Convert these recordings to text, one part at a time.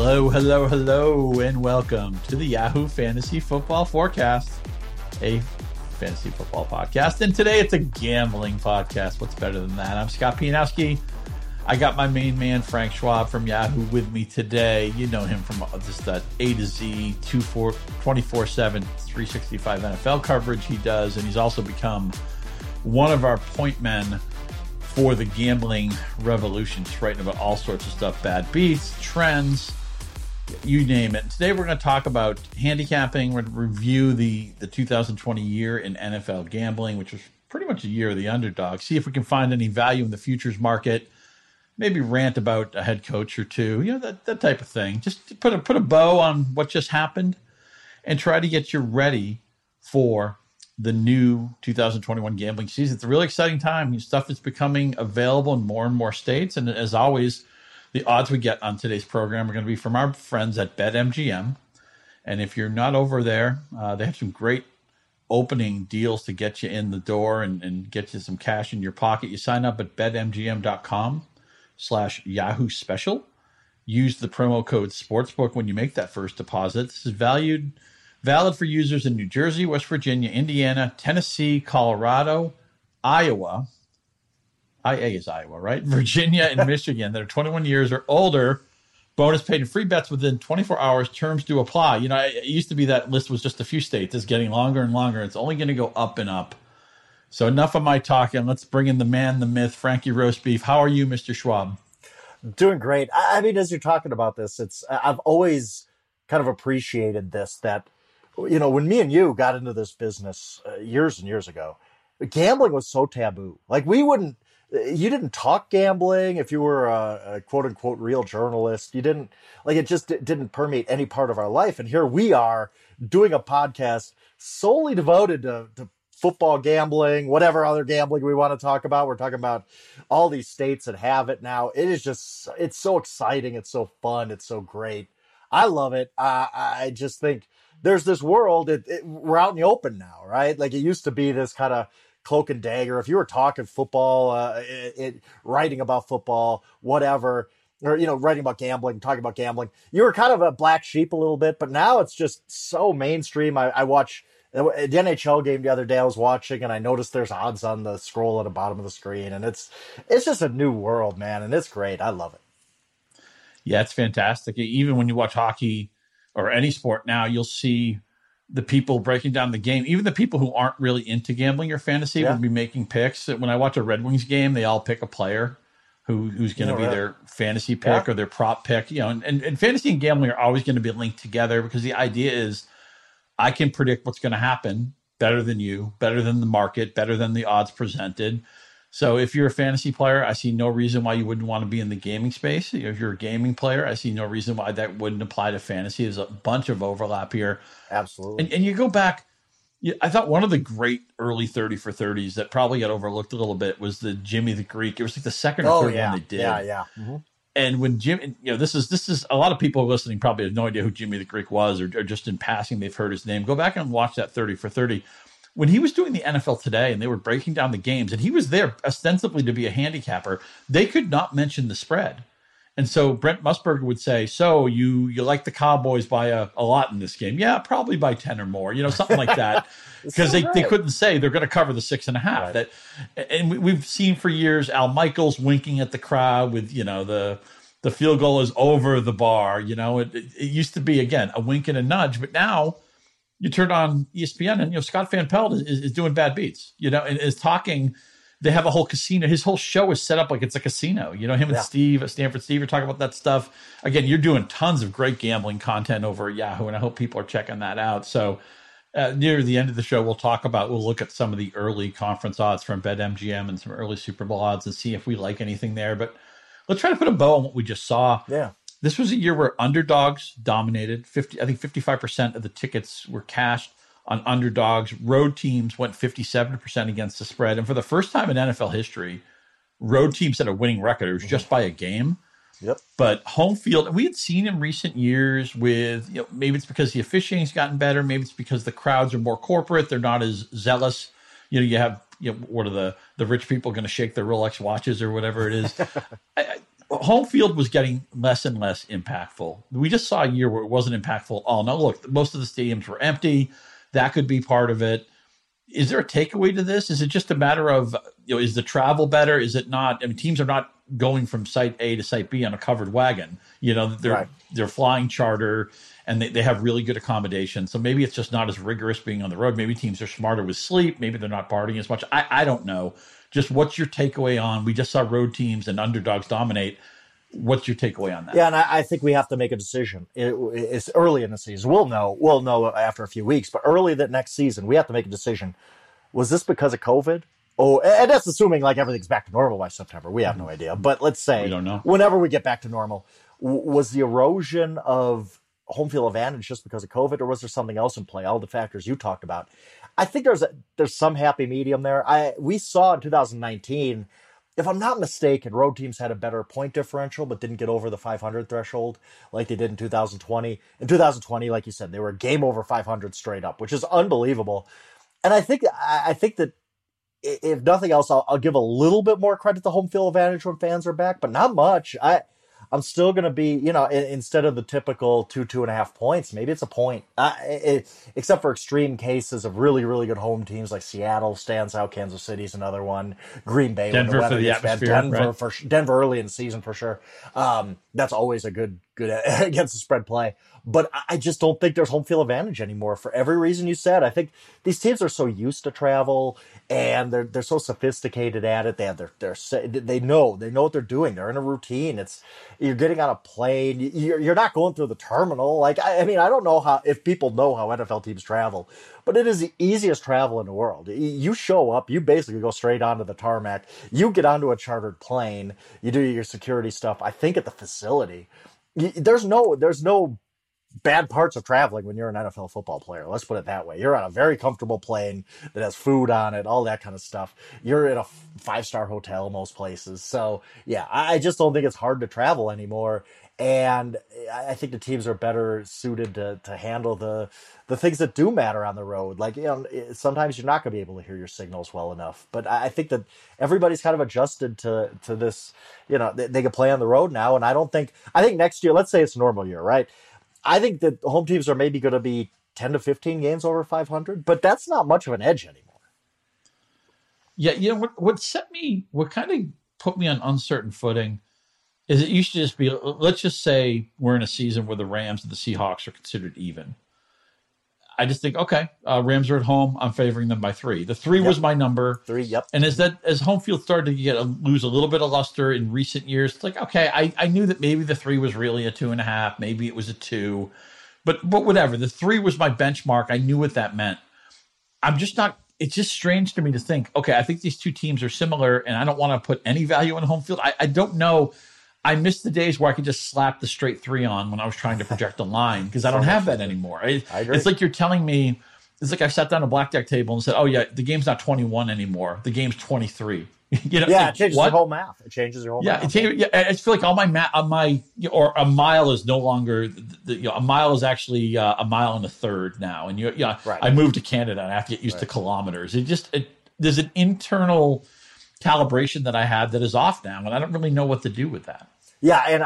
Hello, hello, hello, and welcome to the Yahoo Fantasy Football Forecast, a fantasy football podcast. And today it's a gambling podcast. What's better than that? I'm Scott Pianowski. I got my main man, Frank Schwab from Yahoo, with me today. You know him from just that A to Z 24/7, 365 NFL coverage he does. And he's also become one of our point men for the gambling revolution, just writing about all sorts of stuff, bad beats, trends, you name it. Today we're going to talk about handicapping. We're going to review the 2020 year in NFL gambling, which was pretty much a year of the underdog. See if we can find any value in the futures market. Maybe rant about a head coach or two, that type of thing. Just put a bow on what just happened and try to get you ready for the new 2021 gambling season. It's a really exciting time. Stuff is becoming available in more and more states. And as always, the odds we get on today's program are going to be from our friends at BetMGM. And if you're not over there, they have some great opening deals to get you in the door and get you some cash in your pocket. You sign up at betmgm.com/Yahoo special. Use the promo code Sportsbook when you make that first deposit. This is valid for users in New Jersey, West Virginia, Indiana, Tennessee, Colorado, Iowa. IA is Iowa, right? Virginia and Michigan that are 21 years or older. Bonus paid and free bets within 24 hours. Terms do apply. It used to be that list was just a few states. It's getting longer and longer. It's only going to go up and up. So enough of my talking. Let's bring in the man, the myth, Frankie Roastbeef. How are you, Mr. Schwab? Doing great. I mean, as you're talking about this, I've always kind of appreciated this, that when me and you got into this business years and years ago, gambling was so taboo. Like you didn't talk gambling if you were a quote unquote real journalist. You didn't, it just didn't permeate any part of our life. And here we are doing a podcast solely devoted to football gambling, whatever other gambling we want to talk about. We're talking about all these states that have it now. It's so exciting. It's so fun. It's so great. I love it. I just think there's this world, we're out in the open now, right? Like it used to be this kind of cloak and dagger. If you were talking football, writing about football, whatever, or, writing about gambling, talking about gambling, you were kind of a black sheep a little bit, but now it's just so mainstream. I watch the NHL game the other day I was watching, and I noticed there's odds on the scroll at the bottom of the screen, and it's just a new world, man, and it's great. I love it. Yeah, it's fantastic. Even when you watch hockey or any sport now, you'll see the people breaking down the game. Even the people who aren't really into gambling or fantasy will be making picks. When I watch a Red Wings game, they all pick a player who's going to be their fantasy pick or their prop pick. And fantasy and gambling are always going to be linked together because the idea is I can predict what's going to happen better than you, better than the market, better than the odds presented. So if you're a fantasy player, I see no reason why you wouldn't want to be in the gaming space. If you're a gaming player, I see no reason why that wouldn't apply to fantasy. There's a bunch of overlap here. Absolutely. And you go back, I thought one of the great early 30 for 30s that probably got overlooked a little bit was the Jimmy the Greek. It was like the second or third one they did. Yeah. Mm-hmm. And when Jim, this is a lot of people listening probably have no idea who Jimmy the Greek was, or just in passing they've heard his name. Go back and watch that 30 for 30. When he was doing the NFL Today and they were breaking down the games, and he was there ostensibly to be a handicapper, they could not mention the spread. And so Brent Musburger would say, so you like the Cowboys by a lot in this game? Yeah, probably by 10 or more, something like that. Because they couldn't say they're going to cover the 6.5. Right. And we've seen for years Al Michaels winking at the crowd with, the field goal is over the bar. It used to be, again, a wink and a nudge, but now you turn on ESPN and, Scott Van Pelt is doing bad beats, and is talking. They have a whole casino. His whole show is set up like it's a casino. Him and Steve, Stanford Steve, are talking about that stuff. Again, you're doing tons of great gambling content over at Yahoo, and I hope people are checking that out. So near the end of the show, we'll look at some of the early conference odds from BetMGM and some early Super Bowl odds and see if we like anything there. But let's try to put a bow on what we just saw. Yeah. This was a year where underdogs dominated. 55% of the tickets were cashed on underdogs. Road teams went 57% against the spread. And for the first time in NFL history, road teams had a winning record. It was just by a game. Yep. But home field, we had seen in recent years with, maybe it's because the officiating's gotten better. Maybe it's because the crowds are more corporate. They're not as zealous. You have, what are the rich people going to shake their Rolex watches or whatever it is? home field was getting less and less impactful. We just saw a year where it wasn't impactful at all. Now, look, most of the stadiums were empty. That could be part of it. Is there a takeaway to this? Is it just a matter of, is the travel better? Is it not? I mean, teams are not going from site A to site B on a covered wagon. They're flying charter, and they have really good accommodation. So maybe it's just not as rigorous being on the road. Maybe teams are smarter with sleep. Maybe they're not partying as much. I don't know. Just what's your takeaway on? We just saw road teams and underdogs dominate. What's your takeaway on that? Yeah, and I think we have to make a decision. It's early in the season. We'll know after a few weeks, but early that next season, we have to make a decision. Was this because of COVID? Oh, and that's assuming like everything's back to normal by September. We have no idea. But let's say we don't know. Whenever we get back to normal, was the erosion of home field advantage just because of COVID, or was there something else in play? All the factors you talked about. I think there's some happy medium there. We saw in 2019, if I'm not mistaken, road teams had a better point differential, but didn't get over the 500 threshold like they did in 2020. In 2020, like you said, they were game over 500 straight up, which is unbelievable. And I think that if nothing else, I'll give a little bit more credit to home field advantage when fans are back, but not much. I'm still going to be, instead of the typical 2.5 points, maybe it's a point. Except for extreme cases of really, really good home teams like Seattle stands out, Kansas City's another one, Green Bay, Denver for the atmosphere, Denver early in the season for sure. That's always a good against the spread play. But I just don't think there's home field advantage anymore for every reason you said. I think these teams are so used to travel and they're so sophisticated at it. They have they know what they're doing. They're in a routine. You're getting on a plane. You're not going through the terminal. Like, I mean, I don't know if people know how NFL teams travel, but it is the easiest travel in the world. You show up, you basically go straight onto the tarmac. You get onto a chartered plane. You do your security stuff. I think at the facility, there's no bad parts of traveling when you're an NFL football player. Let's put it that way. You're on a very comfortable plane that has food on it, all that kind of stuff. You're in a 5-star hotel most places. So yeah, I just don't think it's hard to travel anymore. And I think the teams are better suited to handle the things that do matter on the road. Like, sometimes you're not going to be able to hear your signals well enough. But I think that everybody's kind of adjusted to this. They can play on the road now. And I think next year, let's say it's a normal year, right? I think that home teams are maybe going to be 10 to 15 games over 500, but that's not much of an edge anymore. Yeah, what kind of put me on uncertain footing is it used to just be, let's just say we're in a season where the Rams and the Seahawks are considered even. I just think, okay, Rams are at home. I'm favoring them by 3. The 3 was my number. 3, yep. And as home field started to lose a little bit of luster in recent years, it's like, okay, I knew that maybe the 3 was really a 2.5. Maybe it was a 2. But whatever. The 3 was my benchmark. I knew what that meant. I'm just not – it's just strange to me to think, okay, I think these two teams are similar, and I don't want to put any value on home field. I don't know – I miss the days where I could just slap the straight 3 on when I was trying to project a line because I don't have that anymore. I agree. It's like you're telling me, it's like I sat down at a blackjack table and said, oh, yeah, the game's not 21 anymore. The game's 23. Yeah, it changes your whole math. It changes your whole math. I feel like all my or a mile is no longer, a mile is actually a mile and a third now. And right. I moved to Canada and I have to get used to kilometers. There's an internal calibration that I have that is off now, and I don't really know what to do with that. Yeah, and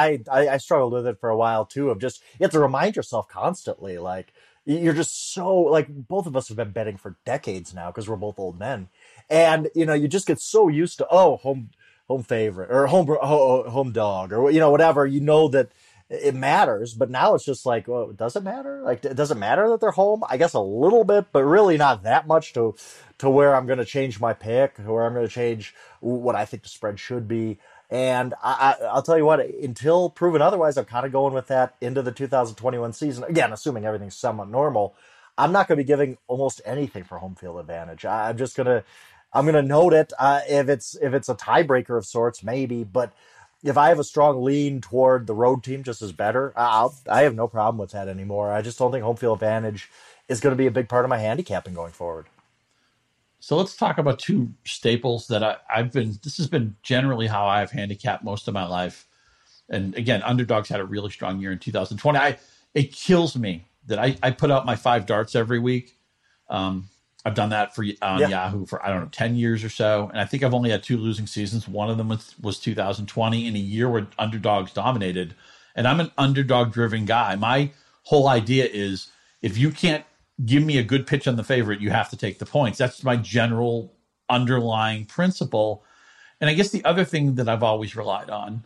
I struggled with it for a while too. Of just, you have to remind yourself constantly, like, you're just so, like, both of us have been betting for decades now because we're both old men, and you just get so used to home favorite or home dog or whatever. That it matters, but now it's just like, well, does it matter? Like, does it matter that they're home? I guess a little bit, but really not that much to where I'm going to change my pick, to where I'm going to change what I think the spread should be. And I'll tell you what, until proven otherwise, I'm kind of going with that into the 2021 season. Again, assuming everything's somewhat normal, I'm not going to be giving almost anything for home field advantage. I'm going to note it. If it's a tiebreaker of sorts, maybe, but if I have a strong lean toward the road team just as better, I have no problem with that anymore. I just don't think home field advantage is going to be a big part of my handicapping going forward. So let's talk about 2 staples that this has been generally how I've handicapped most of my life. And again, underdogs had a really strong year in 2020. It kills me that I put out my 5 darts every week. I've done that on Yeah. Yahoo for, I don't know, 10 years or so. And I think I've only had 2 losing seasons. One of them was 2020, in a year where underdogs dominated. And I'm an underdog driven guy. My whole idea is, if you can't give me a good pitch on the favorite, you have to take the points. That's my general underlying principle. And I guess the other thing that I've always relied on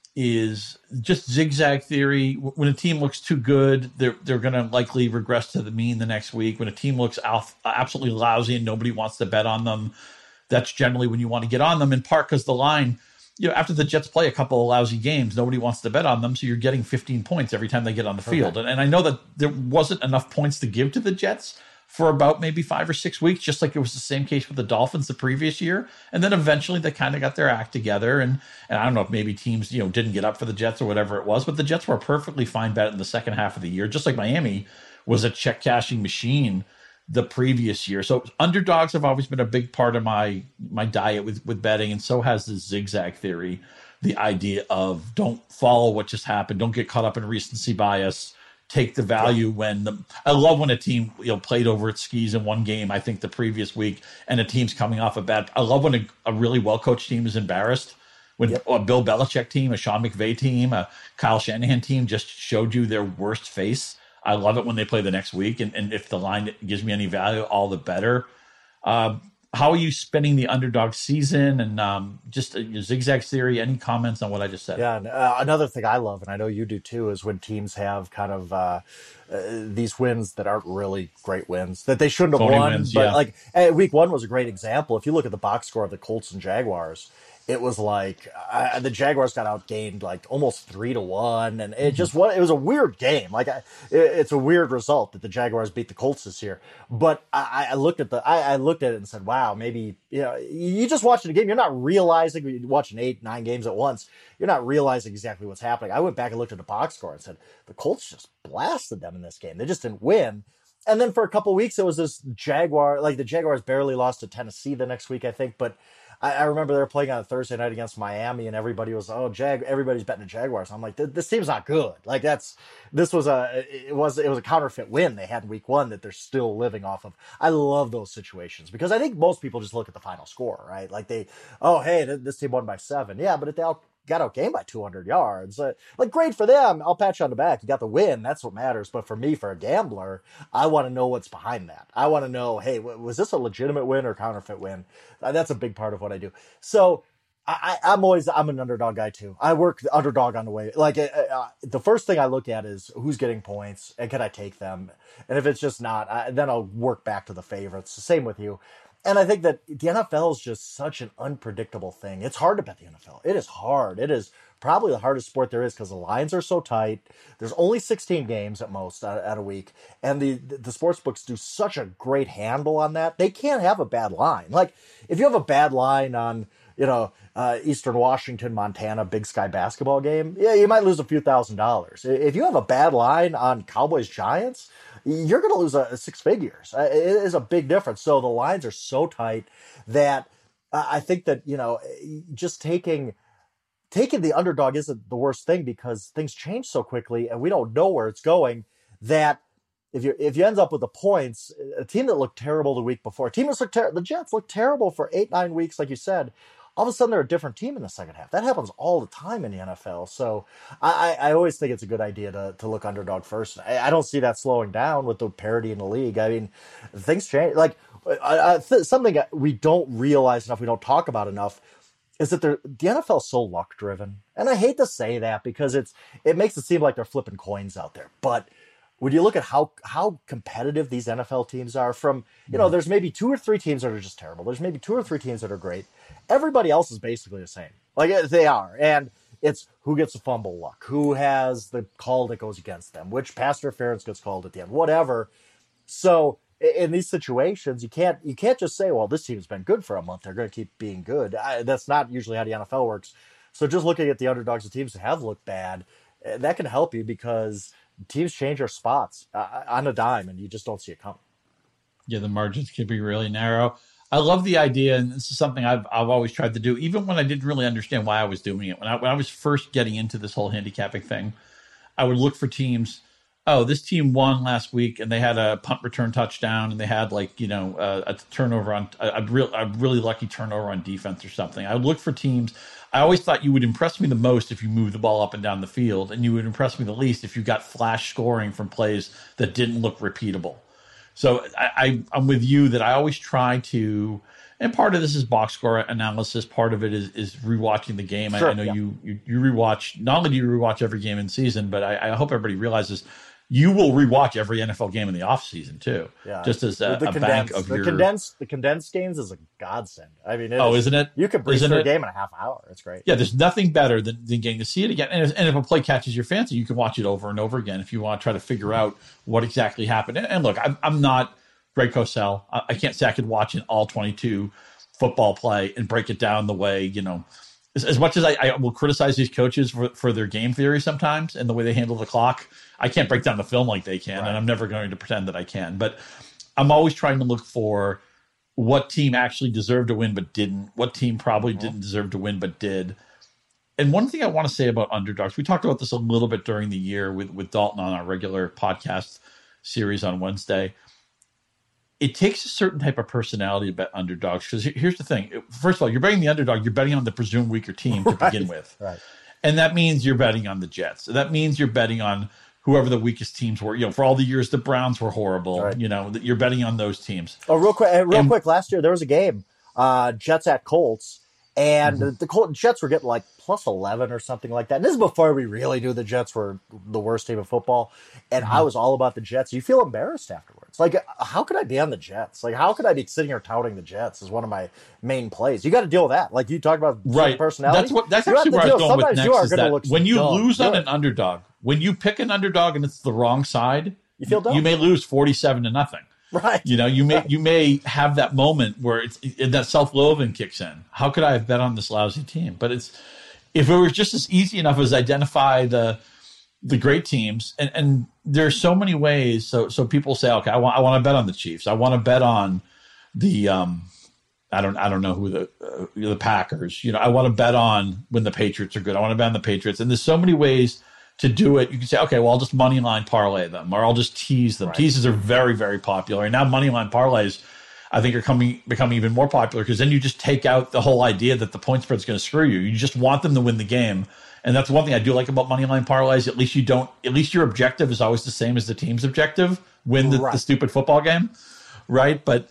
is just zigzag theory. When a team looks too good, they're going to likely regress to the mean the next week. When a team looks absolutely lousy and nobody wants to bet on them, that's generally when you want to get on them, in part because the line, after the Jets play a couple of lousy games, nobody wants to bet on them, so you're getting 15 points every time they get on the field. And I know that there wasn't enough points to give to the Jets for about maybe 5 or 6 weeks, just like it was the same case with the Dolphins the previous year. And then eventually they kind of got their act together. And I don't know if maybe teams, didn't get up for the Jets or whatever it was, but the Jets were a perfectly fine bet in the second half of the year, just like Miami was a check cashing machine the previous year. So underdogs have always been a big part of my diet with betting. And so has the zigzag theory, the idea of don't follow what just happened. Don't get caught up in recency bias. Take the value I love when a team played over its skis in one game, I think the previous week, and a team's coming off I love when a really well coached team is embarrassed. When a Bill Belichick team, a Sean McVay team, a Kyle Shanahan team just showed you their worst face. I love it when they play the next week, and if the line gives me any value, all the better. How are you spending the underdog season, and just a zigzag theory? Any comments on what I just said? Yeah, and, another thing I love, and I know you do too, is when teams have kind of these wins that aren't really great wins, that they shouldn't have Phony won. wins, But yeah. like week 1 was a great example. If you look at the box score of the Colts and Jaguars, it was like the Jaguars got outgained like almost 3-1, and it just it was a weird game. Like it's a weird result that the Jaguars beat the Colts this year. But I looked at I looked at it and said, wow, maybe you just watching the game, you're not realizing, you're watching 8-9 games at once, you're not realizing exactly what's happening. I went back and looked at the box score and said the Colts just blasted them in this game. They just didn't win. And then for a couple of weeks, it was this the Jaguars barely lost to Tennessee the next week, I think, but I remember they were playing on a Thursday night against Miami, and everybody was, everybody's betting the Jaguars. I'm like, this team's not good. Like it was a counterfeit win they had in week 1 that they're still living off of. I love those situations because I think most people just look at the final score, right? Like this team won by 7. Yeah, but if they got outgained by 200 yards. Great for them. I'll pat you on the back. You got the win. That's what matters. But for me, for a gambler, I want to know what's behind that. I want to know, hey, was this a legitimate win or counterfeit win? That's a big part of what I do. So I'm an underdog guy too. I work the underdog on the way. The first thing I look at is who's getting points and can I take them? And if it's just not, then I'll work back to the favorites. The same with you. And I think that the NFL is just such an unpredictable thing. It's hard to bet the NFL. It is hard. It is probably the hardest sport there is because the lines are so tight. There's only 16 games at most at a week. And the sports books do such a great handle on that. They can't have a bad line. Like if you have a bad line on, Eastern Washington, Montana, Big Sky basketball game, yeah, you might lose a few $1,000s. If you have a bad line on Cowboys Giants, you're going to lose 6 figures. It is a big difference. So the lines are so tight that I think that, just taking the underdog isn't the worst thing because things change so quickly and we don't know where it's going, that if you end up with the points, a team that looked terrible the week before, the Jets looked terrible for 8-9 weeks, like you said, all of a sudden they're a different team in the second half. That happens all the time in the NFL. So I always think it's a good idea to look underdog first. I don't see that slowing down with the parity in the league. I mean, things change. Like something we don't realize enough, we don't talk about enough, is that the NFL is so luck driven. And I hate to say that because it makes it seem like they're flipping coins out there. But when you look at how competitive these NFL teams are, from, there's maybe 2 or 3 teams that are just terrible. There's maybe 2 or 3 teams that are great. Everybody else is basically the same. Like they are. And it's who gets the fumble luck, who has the call that goes against them, which pass interference gets called at the end, whatever. So in these situations, you can't just say, well, this team's been good for a month, they're going to keep being good. That's not usually how the NFL works. So just looking at the underdogs of teams that have looked bad, that can help you because teams change their spots on a dime, and you just don't see it coming. Yeah, the margins can be really narrow. I love the idea, and this is something I've always tried to do, even when I didn't really understand why I was doing it. When I was first getting into this whole handicapping thing, I would look for teams oh, this team won last week and they had a punt return touchdown and they had a turnover on a really lucky turnover on defense or something. I would look for teams. I always thought you would impress me the most if you moved the ball up and down the field, and you would impress me the least if you got flash scoring from plays that didn't look repeatable. So I'm with you that I always try to, and part of this is box score analysis. Part of it is rewatching the game. Sure, I know yeah. you rewatch. Not only do you rewatch every game in season, but I hope everybody realizes you will rewatch every NFL game in the off season too. Yeah, just as a bank of your the condensed games is a godsend. I mean, isn't it? You can breeze through a game in a half hour. It's great. Yeah, there's nothing better than getting to see it again. And if a play catches your fancy, you can watch it over and over again if you want to try to figure out what exactly happened. And look, I'm not Greg Cosell. I can't say I could watch an all 22 football play and break it down the way, as much as I will criticize these coaches for their game theory sometimes and the way they handle the clock. I can't break down the film like they can, and I'm never going to pretend that I can. But I'm always trying to look for what team actually deserved to win but didn't, what team probably didn't deserve to win but did. And one thing I want to say about underdogs, we talked about this a little bit during the year with Dalton on our regular podcast series on Wednesday. It takes a certain type of personality to bet underdogs, because here's the thing. First of all, you're betting the underdog. You're betting on the presumed weaker team to begin with. Right. And that means you're betting on the Jets. That means you're betting on whoever the weakest teams were. For all the years the Browns were horrible, right. You're betting on those teams. Oh, real quick. Last year there was a game, Jets at Colts, and the Jets were getting like plus 11 or something like that. And this is before we really knew the Jets were the worst team in football. And I was all about the Jets. You feel embarrassed afterwards. Like, how could I be on the Jets? Like, how could I be sitting here touting the Jets as one of my main plays? You got to deal with that. Like you talked about personality. That's actually where I was going with next. Is that when you lose on an underdog, when you pick an underdog and it's the wrong side, you feel dumb. You may lose 47-0. Right. You may have that moment where that self-loathing kicks in. How could I have bet on this lousy team? But if it was just as easy enough as identify the great teams, and there's so many ways. So people say, okay, I want to bet on the Chiefs. I want to bet on the I don't know who the Packers. I want to bet on when the Patriots are good. I want to bet on the Patriots. And there's so many ways to do it. You can say, okay, well, I'll just money line parlay them, or I'll just tease them. Right. Teases are very, very popular. And now money line parlays, I think, are becoming even more popular, because then you just take out the whole idea that the point spread is going to screw you. You just want them to win the game. And that's one thing I do like about money line parlays. At least your objective is always the same as the team's objective: win the stupid football game, right? But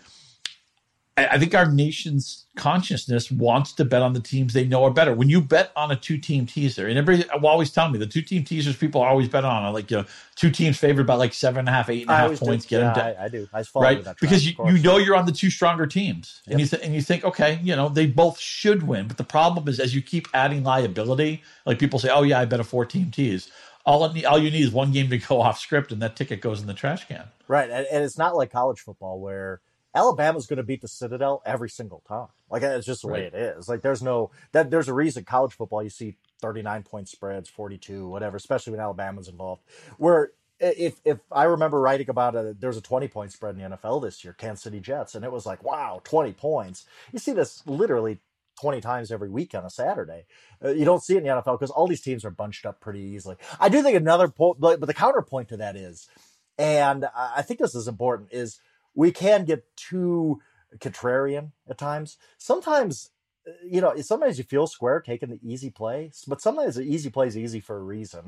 I think our nation's consciousness wants to bet on the teams they know are better. When you bet on a two-team teaser, and everybody will always tell me the two-team teasers people always bet on are two teams favored by 7.5, 8.5 points. I do. I follow right that because you're on the two stronger tems, and you think, okay, they both should win. But the problem is, as you keep adding liability, like people say, oh yeah, I bet a 4-team tease. All you need is one game to go off script, and that ticket goes in the trash can. Right, and it's not like college football where Alabama's going to beat the Citadel every single time. Like, it's just the way it is. Like, there's a reason college football, you see 39-point spreads, 42, whatever, especially when Alabama's involved. Where if I remember writing about there's a 20-point spread in the NFL this year, Kansas City Jets, and it was like, wow, 20 points. You see this literally 20 times every week on a Saturday. You don't see it in the NFL because all these teams are bunched up pretty easily. I do think another point, but the counterpoint to that is, and I think this is important, is we can get too contrarian at times. Sometimes, sometimes you feel square taking the easy play, but sometimes the easy play is easy for a reason.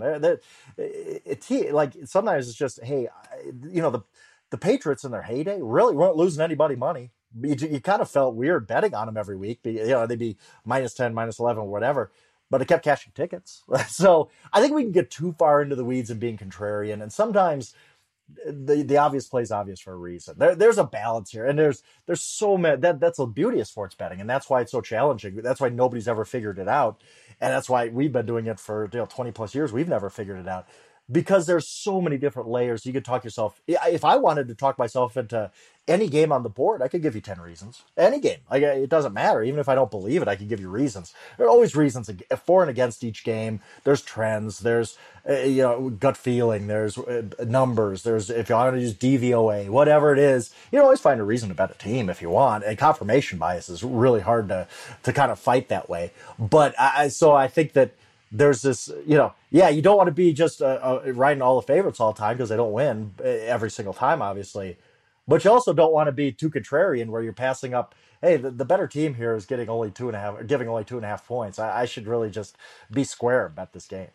Sometimes it's just, hey, the Patriots in their heyday really weren't losing anybody money. You kind of felt weird betting on them every week. They'd be minus 10, minus 11, whatever, but it kept cashing tickets. So I think we can get too far into the weeds and being contrarian, and sometimes the obvious play is obvious for a reason. There's a balance here, and there's so many. That's the beauty of sports betting, and that's why it's so challenging. That's why nobody's ever figured it out, and that's why we've been doing it for 20 plus years. We've never figured it out because there's so many different layers. You could talk yourself. If I wanted to talk myself into any game on the board, I could give you 10 reasons. Any game, it doesn't matter. Even if I don't believe it, I can give you reasons. There are always reasons for and against each game. There's trends. There's gut feeling. There's numbers. There's, if you want to use DVOA, whatever it is, you can always find a reason to bet a team if you want. And confirmation bias is really hard to kind of fight that way. But I think that there's this, yeah, you don't want to be just riding all the favorites all the time because they don't win every single time, obviously. But you also don't want to be too contrarian where you're passing up. Hey, the better team here is getting only 2.5, giving only 2.5 points. I should really just be square about this game.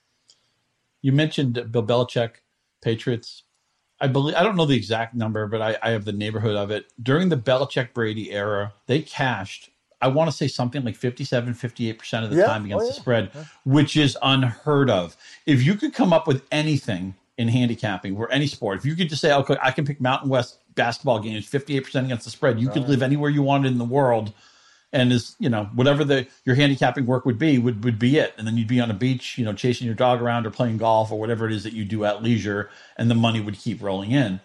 You mentioned Bill Belichick, Patriots. I believe I don't know the exact number, but I have the neighborhood of it. During the Belichick Brady era, they cashed, I want to say something like 57, 58% of the time against the spread, which is unheard of. If you could come up with anything in handicapping or any sport, if you could just say, okay, I can pick Mountain West basketball games 58% against the spread, you could live anywhere you wanted in the world. And whatever your handicapping work would be it. And then you'd be on a beach, chasing your dog around or playing golf or whatever it is that you do at leisure, and the money would keep rolling in.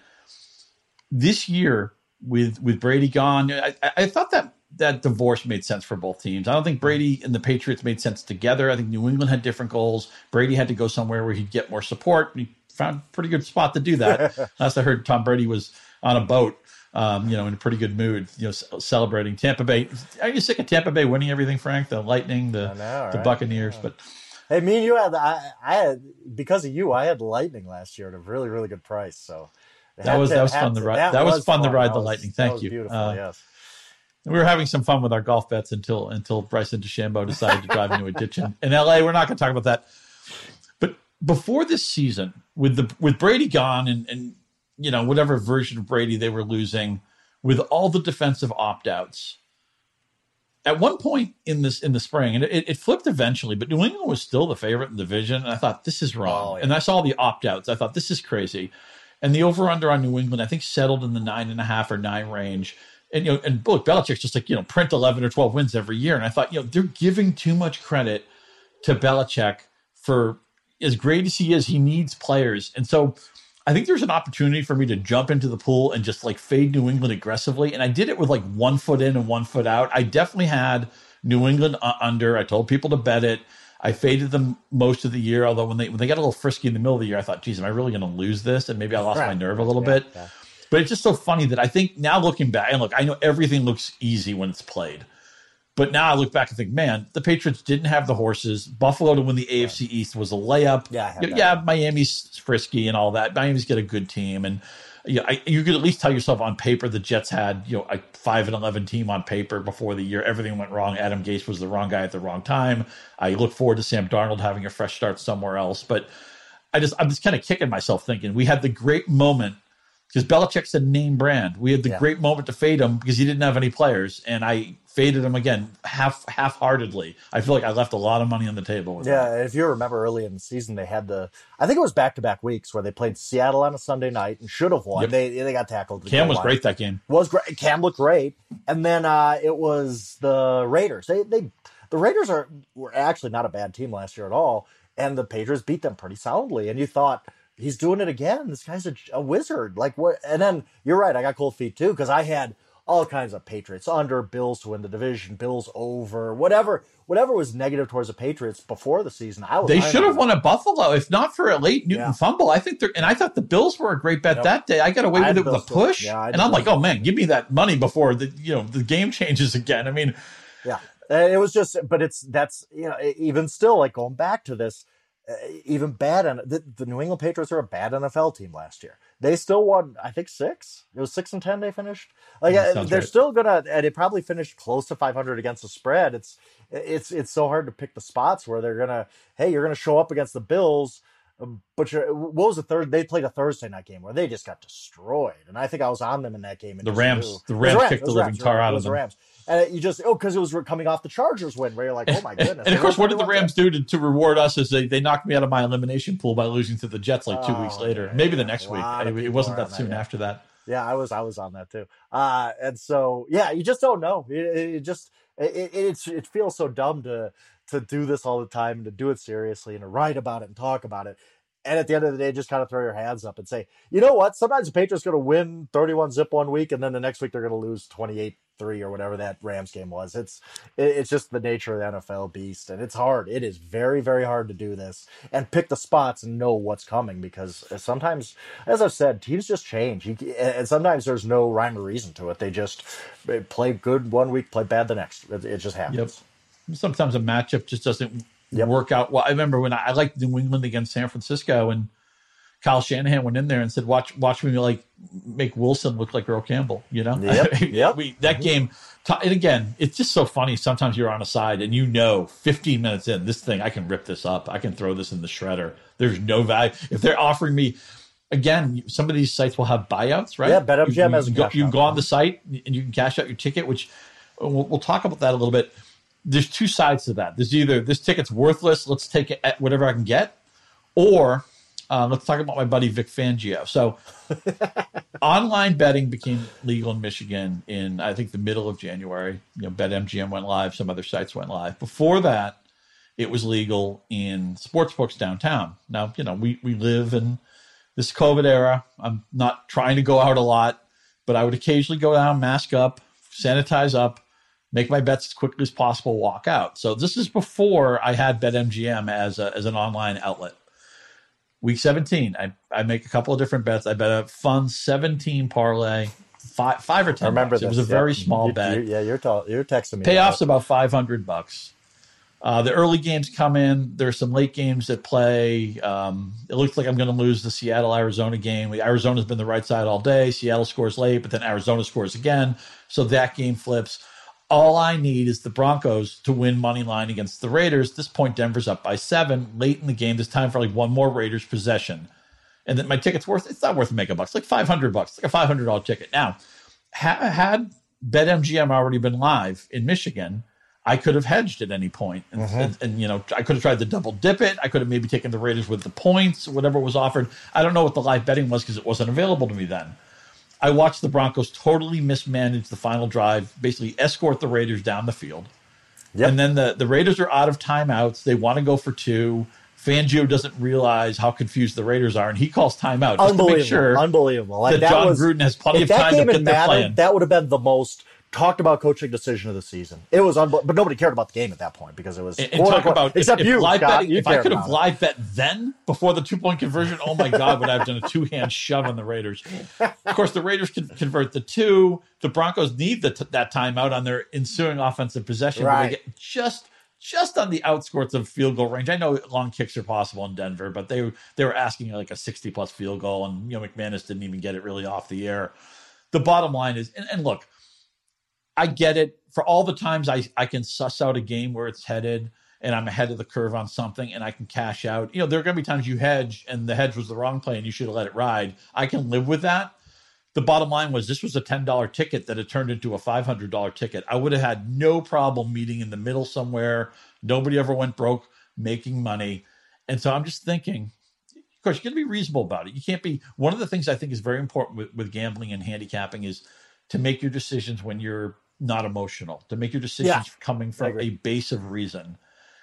This year with Brady gone, I thought that divorce made sense for both teams. I don't think Brady and the Patriots made sense together. I think New England had different goals. Brady had to go somewhere where he'd get more support. And he found a pretty good spot to do that. Last I heard, Tom Brady was on a boat. In a pretty good mood, celebrating Tampa Bay. Are you sick of Tampa Bay winning everything, Frank? The Lightning, the Buccaneers, but hey, me and you I had because of you, I had the Lightning last year at a really, really good price. So that was fun to ride. That was fun to ride the Lightning. Thank you. Beautiful, yes. We were having some fun with our golf bets until Bryson DeChambeau decided to drive into a ditch in LA. We're not going to talk about that. But before this season, with Brady gone and whatever version of Brady they were losing, with all the defensive opt-outs. At one point in the spring, and it flipped eventually, but New England was still the favorite in the division, and I thought, this is wrong. Oh, yeah. And I saw the opt-outs. I thought, this is crazy. And the over-under on New England, I think, settled in the 9.5 or 9 range. And look, Belichick's just like, print 11 or 12 wins every year. And I thought, they're giving too much credit to Belichick for, as great as he is, he needs players. And so I think there's an opportunity for me to jump into the pool and just like fade New England aggressively. And I did it with like 1 foot in and 1 foot out. I definitely had New England under. I told people to bet it. I faded them most of the year. Although when they got a little frisky in the middle of the year, I thought, geez, am I really going to lose this? And maybe I lost my nerve a little bit. Yeah. But it's just so funny that I think now looking back, and look, I know everything looks easy when it's played. But now I look back and think, man, the Patriots didn't have the horses. Buffalo to win the AFC East was a layup. Yeah, Miami's frisky and all that. Miami's got a good team, and you could at least tell yourself on paper the Jets had a 5-11 team on paper before the year. Everything went wrong. Adam Gase was the wrong guy at the wrong time. I look forward to Sam Darnold having a fresh start somewhere else. But I'm just kind of kicking myself thinking we had the great moment. Because Belichick's a name brand. We had the great moment to fade him because he didn't have any players, and I faded him again half-heartedly. I feel like I left a lot of money on the table with him. If you remember early in the season, they had I think it was back-to-back weeks where they played Seattle on a Sunday night and should have won. Yep. They got tackled. Cam was great that game. Was great. Cam looked great, and then it was the Raiders. The Raiders were actually not a bad team last year at all, and the Patriots beat them pretty soundly. And you thought, he's doing it again. This guy's a wizard. Like what? And then you're right. I got cold feet too because I had all kinds of Patriots under, Bills to win the division, Bills over, whatever was negative towards the Patriots before the season. They should have won at Buffalo if not for a late Newton fumble. I think I thought the Bills were a great bet that day. I got away with it with a push, and I'm like, oh man, give me that money before the game changes again. I mean, it was just, but that's even still like going back to this. Even bad, and the New England Patriots are a bad NFL team last year. They still won, I think 6. It was 6-10 they finished. Like they're still gonna, and they probably finished close to 500 against the spread. It's so hard to pick the spots where you're gonna show up against the Bills. But what was the third? They played a Thursday night game where they just got destroyed, and I think I was on them in that game. The Rams kicked the living tar out of them. Rams. And you just because it was coming off the Chargers win, where you're like, oh my goodness. And of course, what did the Rams do to reward us? Is they knocked me out of my elimination pool by losing to the Jets like 2 weeks later, maybe the next week. It wasn't that soon after that. Yeah, I was on that too. And so you just don't know. It feels so dumb to do this all the time and to do it seriously and to write about it and talk about it. And at the end of the day, just kind of throw your hands up and say, you know what? Sometimes the Patriots are going to win 31-zip one week, and then the next week they're going to lose 28-3 or whatever that Rams game was. It's just the nature of the NFL beast, and it's hard. It is very, very hard to do this and pick the spots and know what's coming because sometimes, as I've said, teams just change. And sometimes there's no rhyme or reason to it. They just play good one week, play bad the next. It just happens. Yep. Sometimes a matchup just doesn't Yep. work out. Well, I remember when I liked New England against San Francisco, and Kyle Shanahan went in there and said, "Watch me like make Wilson look like Earl Campbell." Yep. Yep. That game. And again, it's just so funny. Sometimes you're on a side and 15 minutes in, this thing, I can rip this up. I can throw this in the shredder. There's no value. If they're offering me, again, some of these sites will have buyouts, right? Yeah, BetMGM has a you can go on the site and you can cash out your ticket, which we'll talk about that a little bit. There's two sides to that. There's either this ticket's worthless, let's take it at whatever I can get, or let's talk about my buddy Vic Fangio. So online betting became legal in Michigan in, I think, the middle of January. BetMGM went live. Some other sites went live. Before that, it was legal in sportsbooks downtown. Now, we live in this COVID era. I'm not trying to go out a lot, but I would occasionally go down, mask up, sanitize up, make my bets as quickly as possible, walk out. So this is before I had BetMGM as an online outlet. Week 17, I make a couple of different bets. I bet a fun 17 parlay, five or 10. I remember bucks. It was a very small bet. You're texting me. Payoff's about $500. The early games come in. There's some late games that play. It looks like I'm going to lose the Seattle-Arizona game. Arizona's been the right side all day. Seattle scores late, but then Arizona scores again. So that game flips. All I need is the Broncos to win money line against the Raiders. At this point, Denver's up by 7. Late in the game, there's time for like one more Raiders possession. And then my ticket's it's not worth $1 bucks, like $500, like a $500 ticket. Now, had BetMGM already been live in Michigan, I could have hedged at any point. And I could have tried to double dip it. I could have maybe taken the Raiders with the points, whatever was offered. I don't know what the live betting was because it wasn't available to me then. I watched the Broncos totally mismanage the final drive, basically escort the Raiders down the field. Yep. And then the Raiders are out of timeouts. They want to go for 2. Fangio doesn't realize how confused the Raiders are, and he calls timeout just to make sure that John Gruden has plenty of time to get their plan. That would have been the most talked about coaching decision of the season. It was but nobody cared about the game at that point because it was talk about except if you, live Scott, betting, if I could have live bet then before the 2-point conversion, oh my God, would I have done a 2-hand shove on the Raiders? Of course, the Raiders can convert the 2. The Broncos need that timeout on their ensuing offensive possession. Right. But they get just on the outskirts of field goal range. I know long kicks are possible in Denver, but they were asking like a 60-plus field goal, and McManus didn't even get it really off the air. The bottom line is, and look, I get it. For all the times I can suss out a game where it's headed and I'm ahead of the curve on something and I can cash out. There are going to be times you hedge and the hedge was the wrong play and you should have let it ride. I can live with that. The bottom line was this was a $10 ticket that had turned into a $500 ticket. I would have had no problem meeting in the middle somewhere. Nobody ever went broke making money. And so I'm just thinking, of course, you're going to be reasonable about it. You can't be. One of the things I think is very important with gambling and handicapping is to make your decisions when you're not emotional, to make your decisions coming from a base of reason.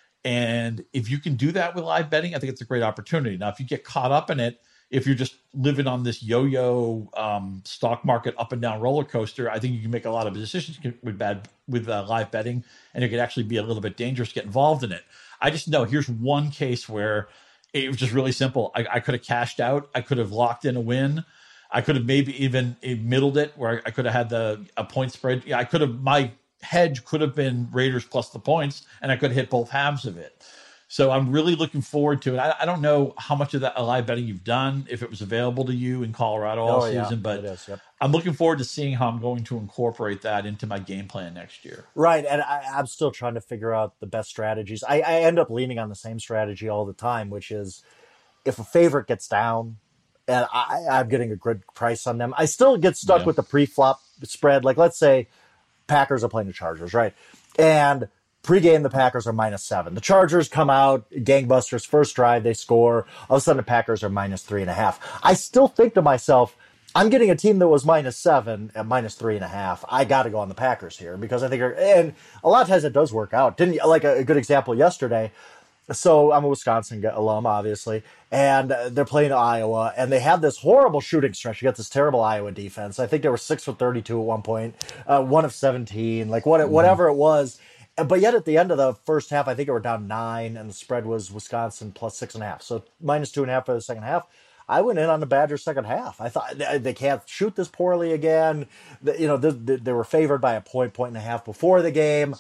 And if you can do that with live betting, I think it's a great opportunity. Now, if you get caught up in it, if you're just living on this yo-yo stock market up and down roller coaster, I think you can make a lot of decisions with live betting, and it could actually be a little bit dangerous to get involved in it. I just know here's one case where it was just really simple. I could have cashed out. I could have locked in a win. I could have maybe even middled it where I could have had a point spread. Yeah, my hedge could have been Raiders plus the points, and I could have hit both halves of it. So I'm really looking forward to it. I don't know how much of that live betting you've done, if it was available to you in Colorado all season, but it is, yep. I'm looking forward to seeing how I'm going to incorporate that into my game plan next year. Right, and I'm still trying to figure out the best strategies. I end up leaning on the same strategy all the time, which is if a favorite gets down, and I'm getting a good price on them, I still get stuck with the pre-flop spread. Like, let's say Packers are playing the Chargers, right? And pregame, the Packers are -7. The Chargers come out, gangbusters, first drive, they score. All of a sudden, the Packers are -3.5. I still think to myself, I'm getting a team that was -7 at -3.5. I got to go on the Packers here because I think, and a lot of times it does work out. Didn't like a good example yesterday. So I'm a Wisconsin alum, obviously, and they're playing Iowa, and they have this horrible shooting stretch against this terrible Iowa defense. I think they were 6 for 32 at one point, 1 of 17, like whatever it was. But yet at the end of the first half, I think they were down 9, and the spread was Wisconsin plus 6.5. So -2.5 for the second half. I went in on the Badgers second half. I thought they can't shoot this poorly again. They were favored by a point and a half before the game.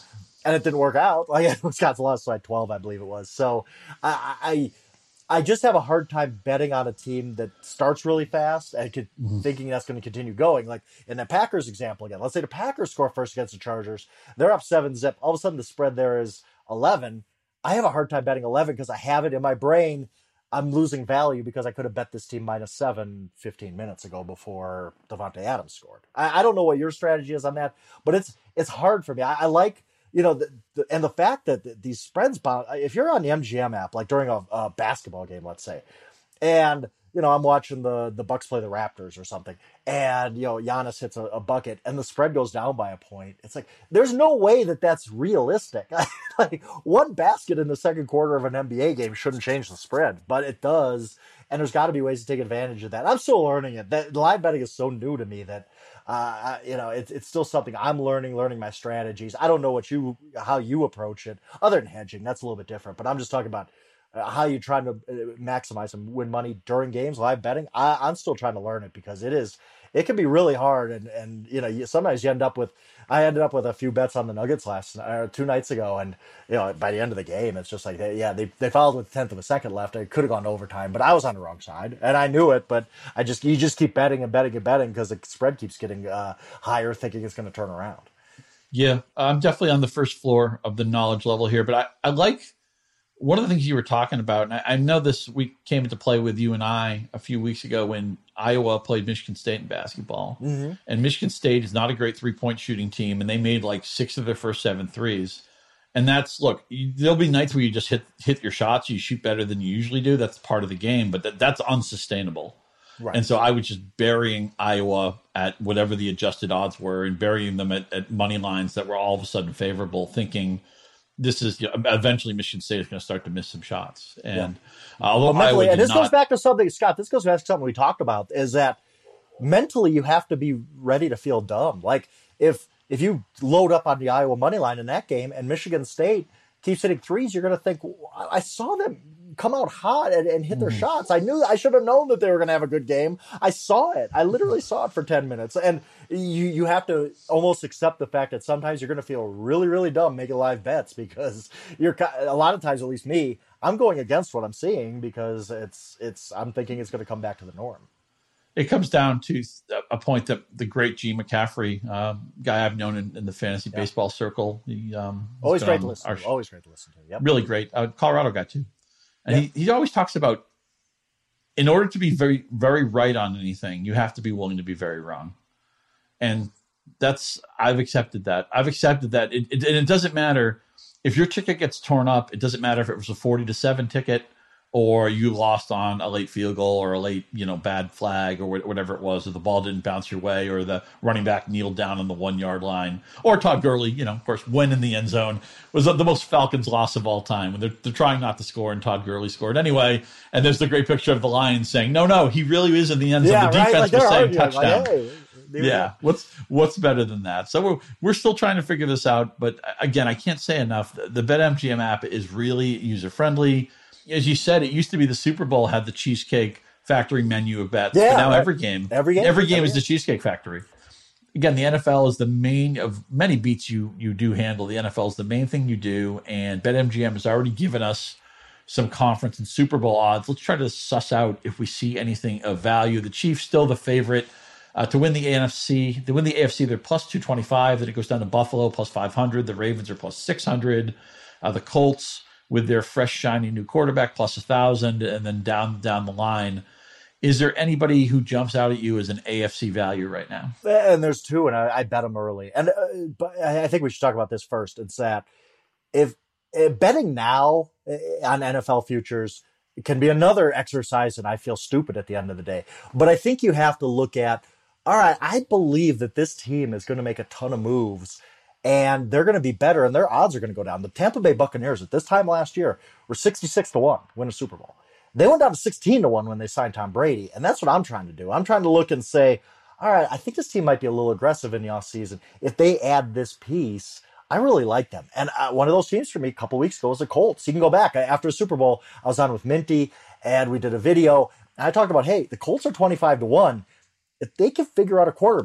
and it didn't work out. Like Wisconsin lost by 12, I believe it was. So I I just have a hard time betting on a team that starts really fast and Mhm. thinking that's going to continue going. Like in the Packers example again, let's say the Packers score first against the Chargers. They're up 7-zip. All of a sudden the spread there is 11. I have a hard time betting 11 because I have it in my brain. I'm losing value because I could have bet this team -7 15 minutes ago before Devontae Adams scored. I don't know what your strategy is on that, but it's hard for me. I like, and the fact that these spreads bound, if you're on the MGM app, like during a basketball game, let's say, and I'm watching the Bucks play the Raptors or something, and Giannis hits a bucket, and the spread goes down by a point. It's like there's no way that that's realistic. Like one basket in the second quarter of an NBA game shouldn't change the spread, but it does, and there's got to be ways to take advantage of that. I'm still learning it. That live betting is so new to me that it's still something I'm learning my strategies. I don't know how you approach it, other than hedging. That's a little bit different, but I'm just talking about how you try to maximize and win money during games, live betting. I'm still trying to learn it because it can be really hard. And sometimes I ended up with a few bets on the Nuggets 2 nights ago. And, by the end of the game, it's just like, they fouled with 10th of a second left. It could have gone to overtime, but I was on the wrong side and I knew it, but you just keep betting and betting and betting because the spread keeps getting higher, thinking it's going to turn around. Yeah, I'm definitely on the first floor of the knowledge level here, but I like one of the things you were talking about, and I know this week came into play with you and I a few weeks ago when Iowa played Michigan State in basketball. Mm-hmm. And Michigan State is not a great three-point shooting team, and they made like 6 of their first 7 threes. And there'll be nights where you just hit your shots, you shoot better than you usually do. That's part of the game, but that's unsustainable. Right. And so I was just burying Iowa at whatever the adjusted odds were and burying them at money lines that were all of a sudden favorable, thinking this is eventually Michigan State is going to start to miss some shots. And although mentally, Iowa and this goes back to something, Scott, this goes back to something we talked about, is that mentally you have to be ready to feel dumb. Like if you load up on the Iowa money line in that game and Michigan State keeps hitting threes, you're going to think, I saw them come out hot and hit their shots. I should have known that they were going to have a good game. I saw it. I literally saw it for 10 minutes. And you have to almost accept the fact that sometimes you're going to feel really, really dumb making live bets because a lot of times, at least me, I'm going against what I'm seeing because I'm thinking it's going to come back to the norm. It comes down to a point that the great G. McCaffrey, guy I've known in the fantasy baseball circle, always great to listen to. Always great to listen to. Yep. Really great. Colorado guy too. And he always talks about, in order to be very, very right on anything, you have to be willing to be very wrong. And I've accepted that. It doesn't matter if your ticket gets torn up. It doesn't matter if it was a 40-7 ticket or you lost on a late field goal or a late, bad flag or whatever it was, or the ball didn't bounce your way or the running back kneeled down on the 1-yard line, or Todd Gurley, of course, went in the end zone, was the most Falcons loss of all time when they're trying not to score and Todd Gurley scored anyway. And there's the great picture of the Lions saying, no, he really is in the end zone. Yeah, the defense was saying touchdown. Like, hey, what's better than that? So we're still trying to figure this out. But again, I can't say enough. The BetMGM app is really user friendly. As you said, it used to be the Super Bowl had the Cheesecake Factory menu of bets. Yeah, but now right. every game is the Cheesecake Factory. Again, the NFL is the main of many beats you do handle. The NFL is the main thing you do, and BetMGM has already given us some conference and Super Bowl odds. Let's try to suss out if we see anything of value. The Chiefs still the favorite to win the NFC. They win the AFC, they're plus 225. Then it goes down to Buffalo, plus 500. The Ravens are plus 600. The Colts, with their fresh, shiny new quarterback, plus 1,000, and then down the line. Is there anybody who jumps out at you as an AFC value right now? And there's two, and I bet them early. And but I think we should talk about this first. It's that if betting now on NFL futures can be another exercise, and I feel stupid at the end of the day. But I think you have to look at, all right, I believe that this team is going to make a ton of moves, and they're going to be better, and their odds are going to go down. The Tampa Bay Buccaneers at this time last year were 66-1 win a Super Bowl. They went down to 16-1 when they signed Tom Brady, and that's what I'm trying to do. I'm trying to look and say, all right, I think this team might be a little aggressive in the offseason. If they add this piece, I really like them. And one of those teams for me a couple weeks ago was the Colts. You can go back. After the Super Bowl, I was on with Minty, and we did a video, and I talked about, hey, the Colts are 25-1. If they can figure out a quarterback,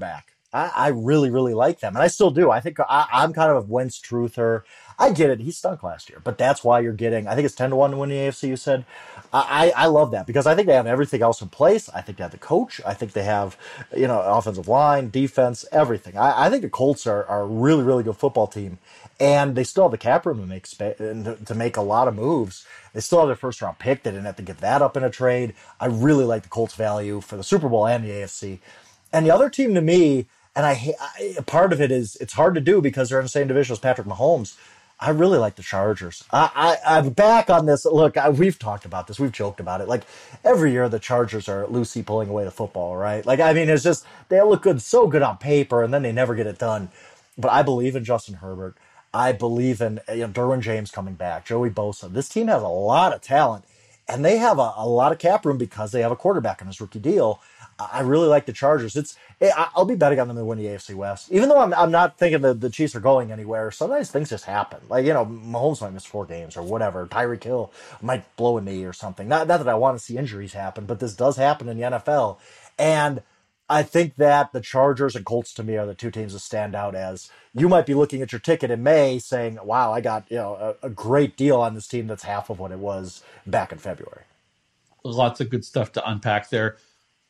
I really, really like them, and I still do. I think I'm kind of a Wentz truther. I get it; he stunk last year, but that's why you're getting. I think it's 10-1 to win the AFC. You said, I love that because I think they have everything else in place. I think they have the coach. I think they have, offensive line, defense, everything. I think the Colts are a really, really good football team, and they still have the cap room to make a lot of moves. They still have their first round pick. They didn't have to get that up in a trade. I really like the Colts' value for the Super Bowl and the AFC. And the other team to me, and part of it is it's hard to do because they're in the same division as Patrick Mahomes. I really like the Chargers. I'm back on this. Look, we've talked about this. We've joked about it. Like every year, the Chargers are Lucy pulling away the football, right? Like, I mean, it's just they look good, so good on paper, and then they never get it done. But I believe in Justin Herbert. I believe in Derwin James coming back, Joey Bosa. This team has a lot of talent, and they have a lot of cap room because they have a quarterback on his rookie deal. I really like the Chargers. I'll be betting on them to win the AFC West, even though I'm not thinking the Chiefs are going anywhere. Sometimes things just happen. Like Mahomes might miss 4 games or whatever. Tyreek Hill might blow a knee or something. Not that I want to see injuries happen, but this does happen in the NFL, and I think that the Chargers and Colts to me are the two teams that stand out as you might be looking at your ticket in May saying, wow, I got a great deal on this team that's half of what it was back in February. Lots of good stuff to unpack there.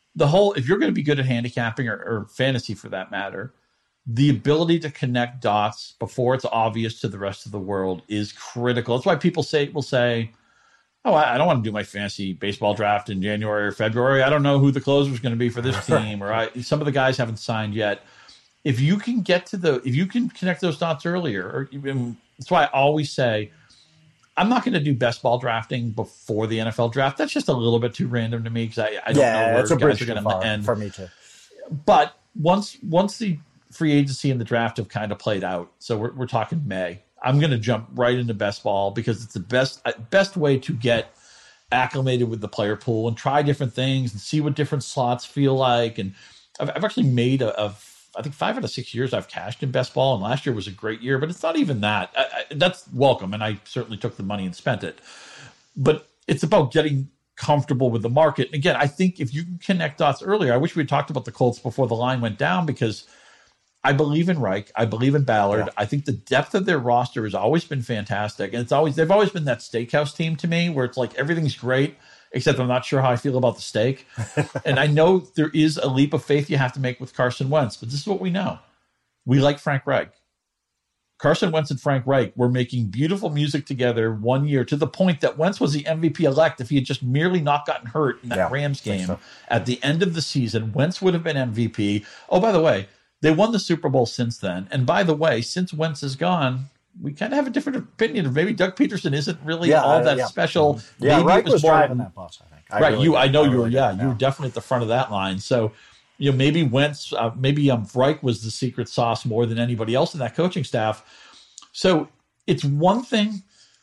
If you're going to be good at handicapping or fantasy for that matter, the ability to connect dots before it's obvious to the rest of the world is critical. That's why people will say, oh, I don't want to do my fantasy baseball draft in January or February. I don't know who the closer is going to be for this team, or some of the guys haven't signed yet. If you can connect those dots earlier, that's why I always say, I'm not going to do best ball drafting before the NFL draft. That's just a little bit too random to me because I don't know where guys are going to end. For me too. But once the free agency and the draft have kind of played out, so we're talking May, I'm going to jump right into best ball because it's the best way to get acclimated with the player pool and try different things and see what different slots feel like. And I've actually made I think 5 out of 6 years I've cashed in best ball, and last year was a great year, but it's not even that. That's welcome, and I certainly took the money and spent it. But it's about getting comfortable with the market. And again, I think if you can connect dots earlier, I wish we had talked about the Colts before the line went down because I believe in Reich. I believe in Ballard. Yeah. I think the depth of their roster has always been fantastic, and they've always been that steakhouse team to me where it's like everything's great, except I'm not sure how I feel about the steak. And I know there is a leap of faith you have to make with Carson Wentz, but this is what we know. We like Frank Reich. Carson Wentz and Frank Reich were making beautiful music together one year to the point that Wentz was the MVP elect if he had just merely not gotten hurt in that Rams game. So. At the end of the season, Wentz would have been MVP. Oh, by the way, they won the Super Bowl since then. And by the way, since Wentz is gone, we kind of have a different opinion of maybe Doug Peterson isn't really all that special. Yeah, maybe Reich was driving that bus, I think. You were definitely at the front of that line. So, maybe Wentz, Reich was the secret sauce more than anybody else in that coaching staff. So it's one thing.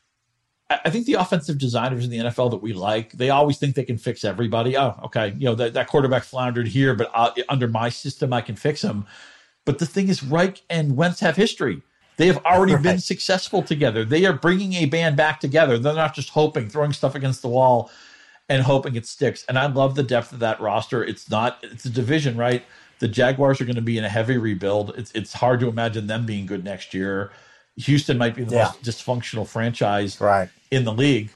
I think the offensive designers in the NFL that we like, they always think they can fix everybody. Oh, okay. That quarterback floundered here, but under my system, I can fix him. But the thing is, Reich and Wentz have history. They have already been successful together. They are bringing a band back together. They're not just throwing stuff against the wall and hoping it sticks. And I love the depth of that roster. It's a division, right? The Jaguars are going to be in a heavy rebuild. It's hard to imagine them being good next year. Houston might be the most dysfunctional franchise in the league.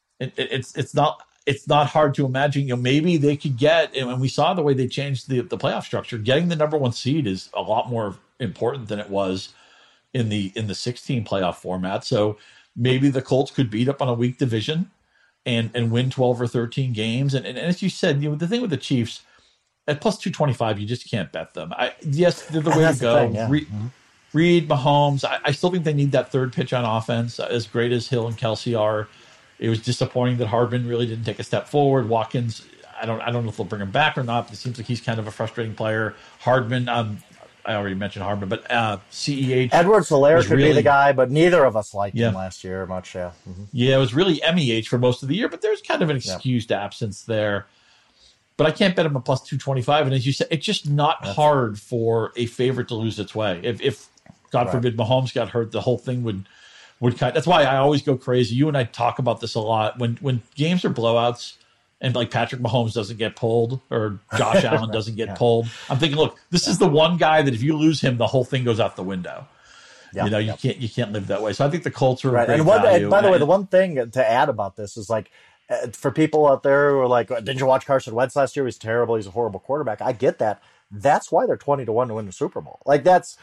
It's not hard to imagine. Maybe they could get, and we saw the way they changed the playoff structure. Getting the number 1 seed is a lot more important than it was in the 16 playoff format. So maybe the Colts could beat up on a weak division and win 12 or 13 games. And as you said, the thing with the Chiefs at plus 225, you just can't bet them. Yes, they're the way to go. Reed, Mahomes, I still think they need that third pitch on offense. As great as Hill and Kelsey are, it was disappointing that Hardman really didn't take a step forward. Watkins, I don't know if they'll bring him back or not, but it seems like he's kind of a frustrating player. Hardman, I already mentioned Hardman, but CEH. Edwards-Helaire could be the guy, but neither of us liked him last year much. Yeah, Yeah, it was really MEH for most of the year, but there's kind of an excused absence there. But I can't bet him a plus 225. And as you said, it's just not hard for a favorite to lose its way. If God forbid, Mahomes got hurt, the whole thing would kind. That's why I always go crazy. You and I talk about this a lot. When games are blowouts, and like Patrick Mahomes doesn't get pulled or Josh Allen Right. doesn't get Yeah. pulled. I'm thinking, look, this is the one guy that if you lose him, the whole thing goes out the window. Yeah. You can't live that way. So I think the Colts are a Right. great And value. by the way, the one thing to add about this is like, for people out there who are like, didn't you watch Carson Wentz last year? He's terrible. He's a horrible quarterback. I get that. That's why they're 20-1 to win the Super Bowl. Like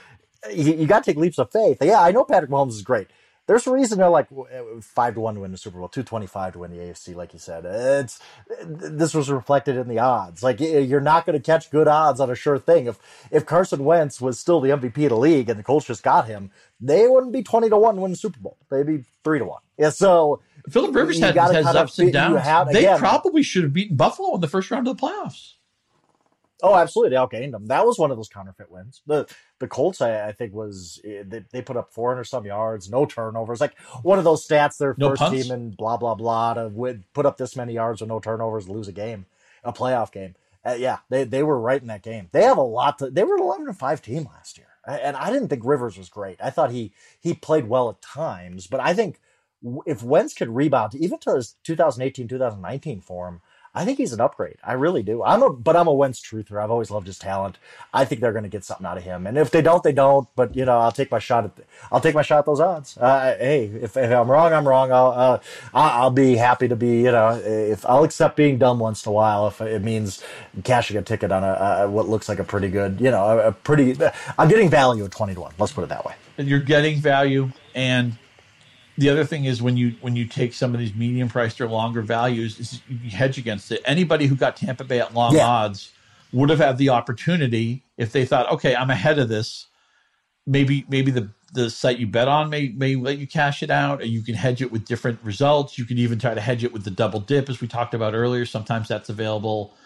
you got to take leaps of faith. Yeah, I know Patrick Mahomes is great. There's a reason they're like 5-1 to win the Super Bowl, 225 to win the AFC, like you said. This was reflected in the odds. Like you're not going to catch good odds on a sure thing. If Carson Wentz was still the MVP of the league and the Colts just got him, they wouldn't be 20-1 to win the Super Bowl. They'd be 3-1. Yeah, so Philip Rivers has ups and downs. They probably should have beaten Buffalo in the first round of the playoffs. Oh, absolutely. They outgained them. That was one of those counterfeit wins. The Colts, I think, was they put up 400 some yards, no turnovers. Like one of those stats, their No first punts? team in blah, blah, blah to put up this many yards with no turnovers, lose a playoff game. Yeah, they were right in that game. They have a lot they were an 11-5 team last year. And I didn't think Rivers was great. I thought he played well at times, but I think if Wentz could rebound even to his 2018, 2019 form, I think he's an upgrade. I really do. I'm a Wentz truther. I've always loved his talent. I think they're going to get something out of him. And if they don't, they don't. But I'll take my shot at those odds. Hey, if I'm wrong, I'm wrong. I'll be happy to be. If I'll accept being dumb once in a while if it means cashing a ticket on what looks like a pretty good. I'm getting value at 20-1. Let's put it that way. And you're getting value. And the other thing is when you take some of these medium priced or longer values, is you hedge against it. Anybody who got Tampa Bay at long odds would have had the opportunity if they thought, okay, I'm ahead of this. Maybe the site you bet on may let you cash it out, or you can hedge it with different results. You can even try to hedge it with the double dip, as we talked about earlier. Sometimes that's available.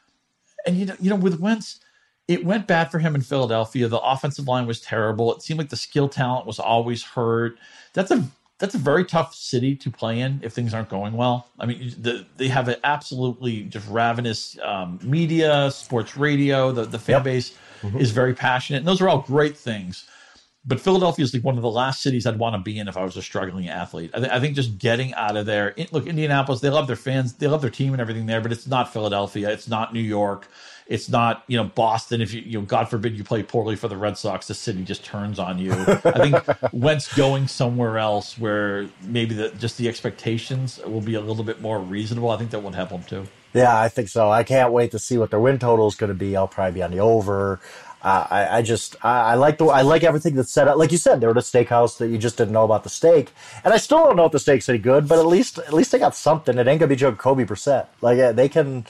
And with Wentz, it went bad for him in Philadelphia. The offensive line was terrible. It seemed like the skill talent was always hurt. That's a very tough city to play in if things aren't going well. I mean, they have an absolutely just ravenous media, sports radio. The fan base is very passionate. And those are all great things. But Philadelphia is like one of the last cities I'd want to be in if I was a struggling athlete. I think just getting out of there. Look, Indianapolis, they love their fans. They love their team and everything there, but it's not Philadelphia. It's not New York. It's not, Boston. If you God forbid you play poorly for the Red Sox, the city just turns on you. I think Wentz going somewhere else where maybe the expectations will be a little bit more reasonable, I think that would help them too. Yeah, I think so. I can't wait to see what their win total is going to be. I'll probably be on the over. I like everything that's set up. Like you said, they were at a steakhouse that you just didn't know about the steak, and I still don't know if the steak's any good. But at least they got something. It ain't gonna be Jacoby Brissett. Like they can.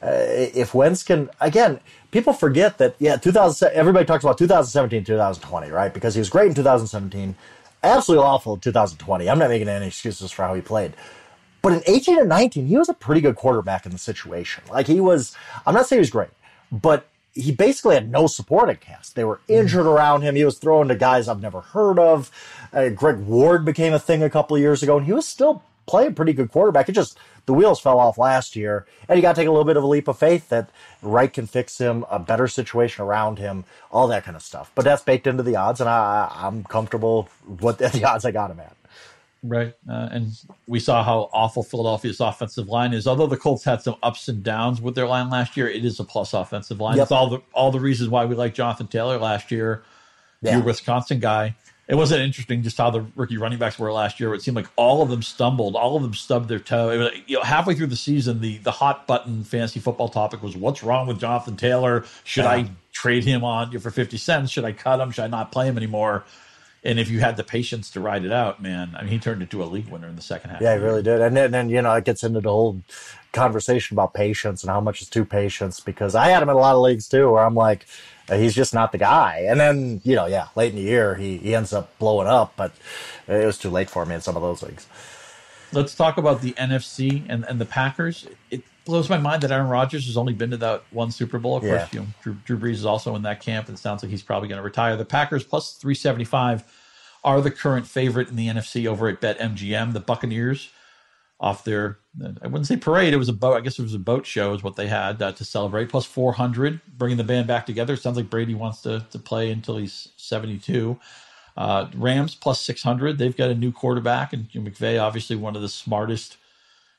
If Wentz can, again, people forget that, 2000, everybody talks about 2017, 2020, right? Because he was great in 2017, absolutely awful in 2020. I'm not making any excuses for how he played. But in 18 and 19, he was a pretty good quarterback in the situation. Like I'm not saying he was great, but he basically had no supporting cast. They were injured around him. He was throwing to guys I've never heard of. Greg Ward became a thing a couple of years ago, and he was still playing pretty good quarterback. It just, the wheels fell off last year, and you got to take a little bit of a leap of faith that Reich can fix him, a better situation around him, all that kind of stuff. But that's baked into the odds, and I'm comfortable with the odds I got him at. Right. And we saw how awful Philadelphia's offensive line is. Although the Colts had some ups and downs with their line last year, it is a plus offensive line. Yep. It's all the reasons why we like Jonathan Taylor last year. Yeah. Your Wisconsin guy. It wasn't interesting just how the rookie running backs were last year. It seemed like all of them stumbled, all of them stubbed their toe. It was, halfway through the season, the hot button fantasy football topic was, what's wrong with Jonathan Taylor? Should I trade him on for 50 cents? Should I cut him? Should I not play him anymore? And if you had the patience to ride it out, man, I mean, he turned into a league winner in the second half. Yeah, he really did. And then it gets into the whole conversation about patience and how much is too patience, because I had him in a lot of leagues too, where I'm like, he's just not the guy. And then, late in the year, he ends up blowing up, but it was too late for me in some of those leagues. Let's talk about the NFC and the Packers. It blows my mind that Aaron Rodgers has only been to that one Super Bowl. Of course, Drew Brees is also in that camp, and it sounds like he's probably going to retire. The Packers plus 375 are the current favorite in the NFC over at BetMGM. The Buccaneers, off their, I wouldn't say parade, it was a boat. I guess it was a boat show is what they had to celebrate. Plus 400, bringing the band back together. It sounds like Brady wants to play until he's 72. Rams plus 600. They've got a new quarterback, and McVay, obviously one of the smartest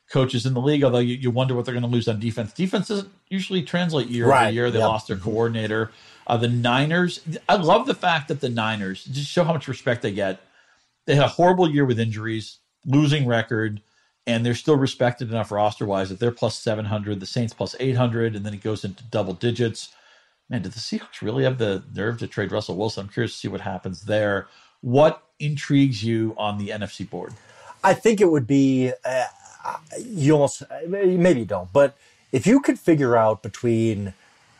coaches in the league, although you wonder what they're going to lose on defense. Defense doesn't usually translate year over Right. year. They Yep. lost their coordinator. The Niners, I love the fact that the Niners, just show how much respect they get. They had a horrible year with injuries, losing record, and they're still respected enough roster-wise that they're plus 700, the Saints plus 800, and then it goes into double digits. Man, did the Seahawks really have the nerve to trade Russell Wilson? I'm curious to see what happens there. What intrigues you on the NFC board? I think it would be, you almost, maybe you don't, but if you could figure out between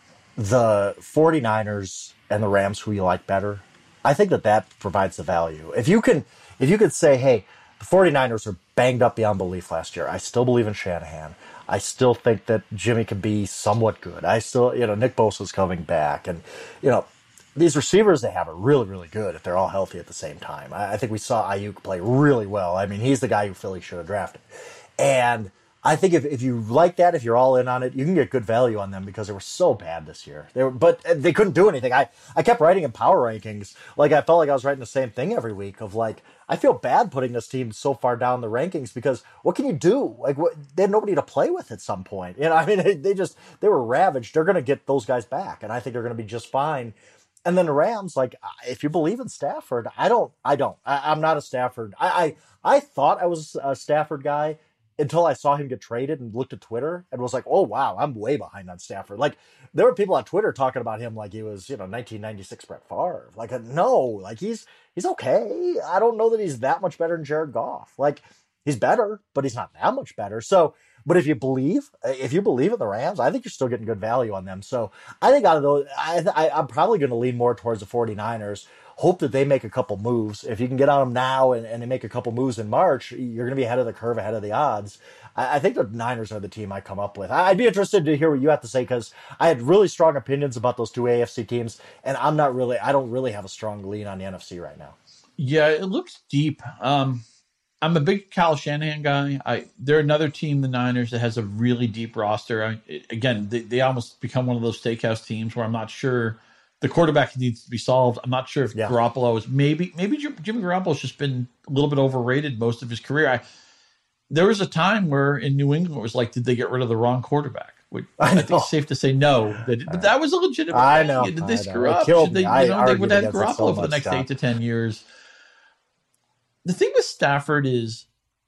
the 49ers and the Rams who you like better, I think that provides the value. If you could say, hey, the 49ers are banged up beyond belief last year. I still believe in Shanahan. I still think that Jimmy can be somewhat good. I still, Nick Bosa's coming back. And, these receivers they have are really, really good if they're all healthy at the same time. I think we saw Ayuk play really well. I mean, he's the guy who Philly should have drafted. And I think if you like that, if you're all in on it, you can get good value on them because they were so bad this year. But they couldn't do anything. I kept writing in power rankings. Like, I felt like I was writing the same thing every week of like, I feel bad putting this team so far down the rankings because what can you do? Like, they had nobody to play with at some point. I mean, they were ravaged. They're going to get those guys back, and I think they're going to be just fine. And then the Rams, like, if you believe in Stafford, I don't. I'm not a Stafford. I thought I was a Stafford guy until I saw him get traded and looked at Twitter and was like, oh, wow, I'm way behind on Stafford. Like, there were people on Twitter talking about him like he was, 1996 Brett Favre. Like, no, like, he's okay. I don't know that he's that much better than Jared Goff. Like, he's better, but he's not that much better. So, but if you believe in the Rams, I think you're still getting good value on them. So I think out of those, I'm probably going to lean more towards the 49ers. Hope that they make a couple moves. If you can get on them now and they make a couple moves in March, you're going to be ahead of the curve, ahead of the odds. I think the Niners are the team I come up with. I'd be interested to hear what you have to say because I had really strong opinions about those two AFC teams, and I don't really have a strong lean on the NFC right now. Yeah, it looks deep. I'm a big Kyle Shanahan guy. They're another team, the Niners, that has a really deep roster. They almost become one of those steakhouse teams where I'm not sure the quarterback needs to be solved. I'm not sure if Garoppolo is maybe Jimmy Garoppolo's just been a little bit overrated most of his career. There was a time where in New England it was like, did they get rid of the wrong quarterback? I think it's safe to say no. But that was a legitimate thing. I know. Did they screw up? Should they would have Garoppolo for the next 8 to 10 years. The thing with Stafford is,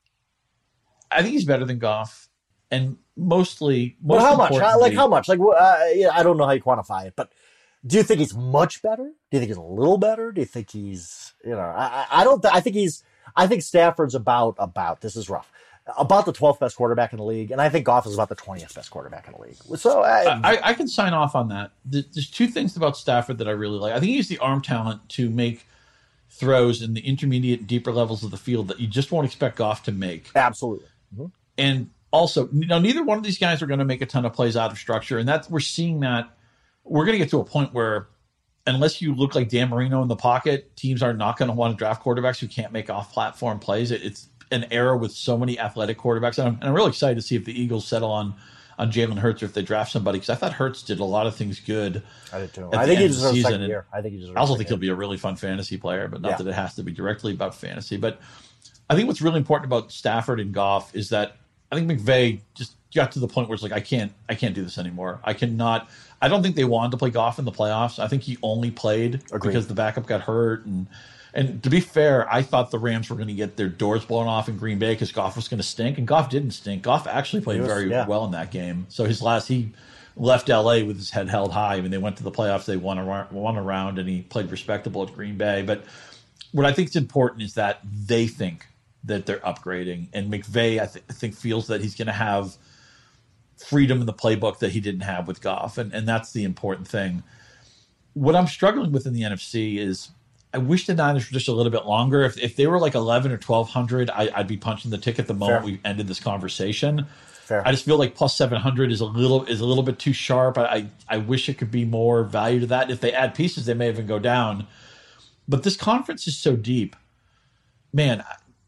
I think he's better than Goff, and mostly. But how much? How much? I don't know how you quantify it, but do you think he's much better? Do you think he's a little better? Do you think he's, I don't. I think Stafford's about. This is rough. About the 12th best quarterback in the league, and I think Goff is about the 20th best quarterback in the league. So I can sign off on that. There's two things about Stafford that I really like. I think he has the arm talent to make throws in the intermediate and deeper levels of the field that you just won't expect Goff to make. Absolutely. Mm-hmm. And also, neither one of these guys are going to make a ton of plays out of structure. And we're seeing that. We're going to get to a point where unless you look like Dan Marino in the pocket, teams are not going to want to draft quarterbacks who can't make off-platform plays. It's an era with so many athletic quarterbacks. And I'm really excited to see if the Eagles settle on Jalen Hurts or if they draft somebody, because I thought Hurts did a lot of things good. I did too. I think he deserves a second year. I also think he'll be a really fun fantasy player, but not that it has to be directly about fantasy. But I think what's really important about Stafford and Goff is that I think McVay just got to the point where it's like, I can't do this anymore. I cannot. I don't think they wanted to play Goff in the playoffs. I think he only played because the backup got hurt. And to be fair, I thought the Rams were going to get their doors blown off in Green Bay because Goff was going to stink, and Goff didn't stink. Goff actually played very well in that game. So he left L.A. with his head held high. I mean, they went to the playoffs, they won a round, and he played respectable at Green Bay. But what I think is important is that they think that they're upgrading, and McVay, I think, feels that he's going to have freedom in the playbook that he didn't have with Goff, and that's the important thing. What I'm struggling with in the NFC is I wish the Niners were just a little bit longer. If they were like 11 or 1,200, I'd be punching the ticket the moment we ended this conversation. Fair. I just feel like plus 700 is a little bit too sharp. I wish it could be more value to that. If they add pieces, they may even go down. But this conference is so deep. Man,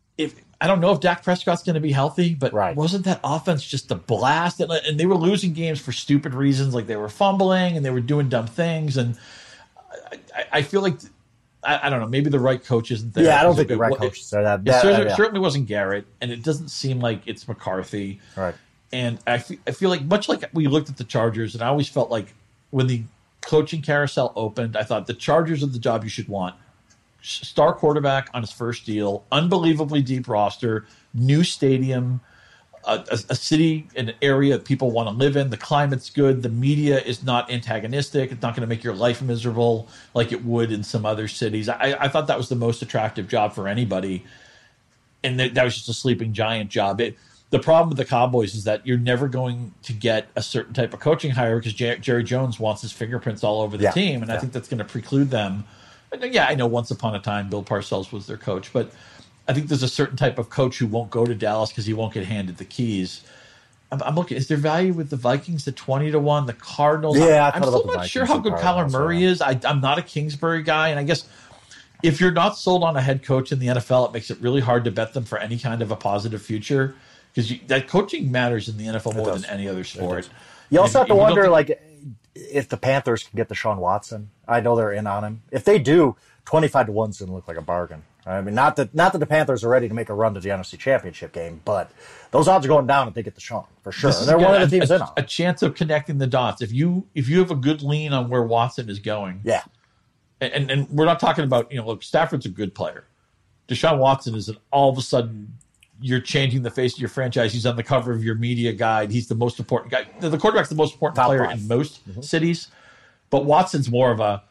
I don't know if Dak Prescott's going to be healthy, but wasn't that offense just a blast? And they were losing games for stupid reasons, like they were fumbling and they were doing dumb things. And I feel like I don't know. Maybe the right coach isn't there. Yeah, I don't think the right coach is there. It certainly wasn't Garrett, and it doesn't seem like it's McCarthy. Right. And I feel like, much like we looked at the Chargers, and I always felt like when the coaching carousel opened, I thought the Chargers are the job you should want. Star quarterback on his first deal, unbelievably deep roster, new stadium, a city, an area people want to live in. The climate's good. The media is not antagonistic. It's not going to make your life miserable like it would in some other cities. I thought that was the most attractive job for anybody, and that was just a sleeping giant job. The problem with the Cowboys is that you're never going to get a certain type of coaching hire because Jerry Jones wants his fingerprints all over the team, and I think that's going to preclude them. Yeah, I know once upon a time Bill Parcells was their coach, but I think there's a certain type of coach who won't go to Dallas because he won't get handed the keys. I'm looking. Is there value with the Vikings at 20-1? The Cardinals. Yeah, I'm still not sure how good Kyler Murray is. I'm not a Kingsbury guy, and I guess if you're not sold on a head coach in the NFL, it makes it really hard to bet them for any kind of a positive future because that coaching matters in the NFL more than any other sport. You also have to wonder, if the Panthers can get Deshaun Watson. I know they're in on him. If they do, 25-1 is going to look like a bargain. I mean, not that the Panthers are ready to make a run to the NFC Championship game, but those odds are going down if they get Deshaun for sure. And they're one of the teams in on a chance of connecting the dots. If you have a good lean on where Watson is going, yeah, and we're not talking about look, Stafford's a good player. Deshaun Watson is all of a sudden you're changing the face of your franchise. He's on the cover of your media guide. He's the most important guy. The quarterback's the most important player in most cities, but Watson's more of a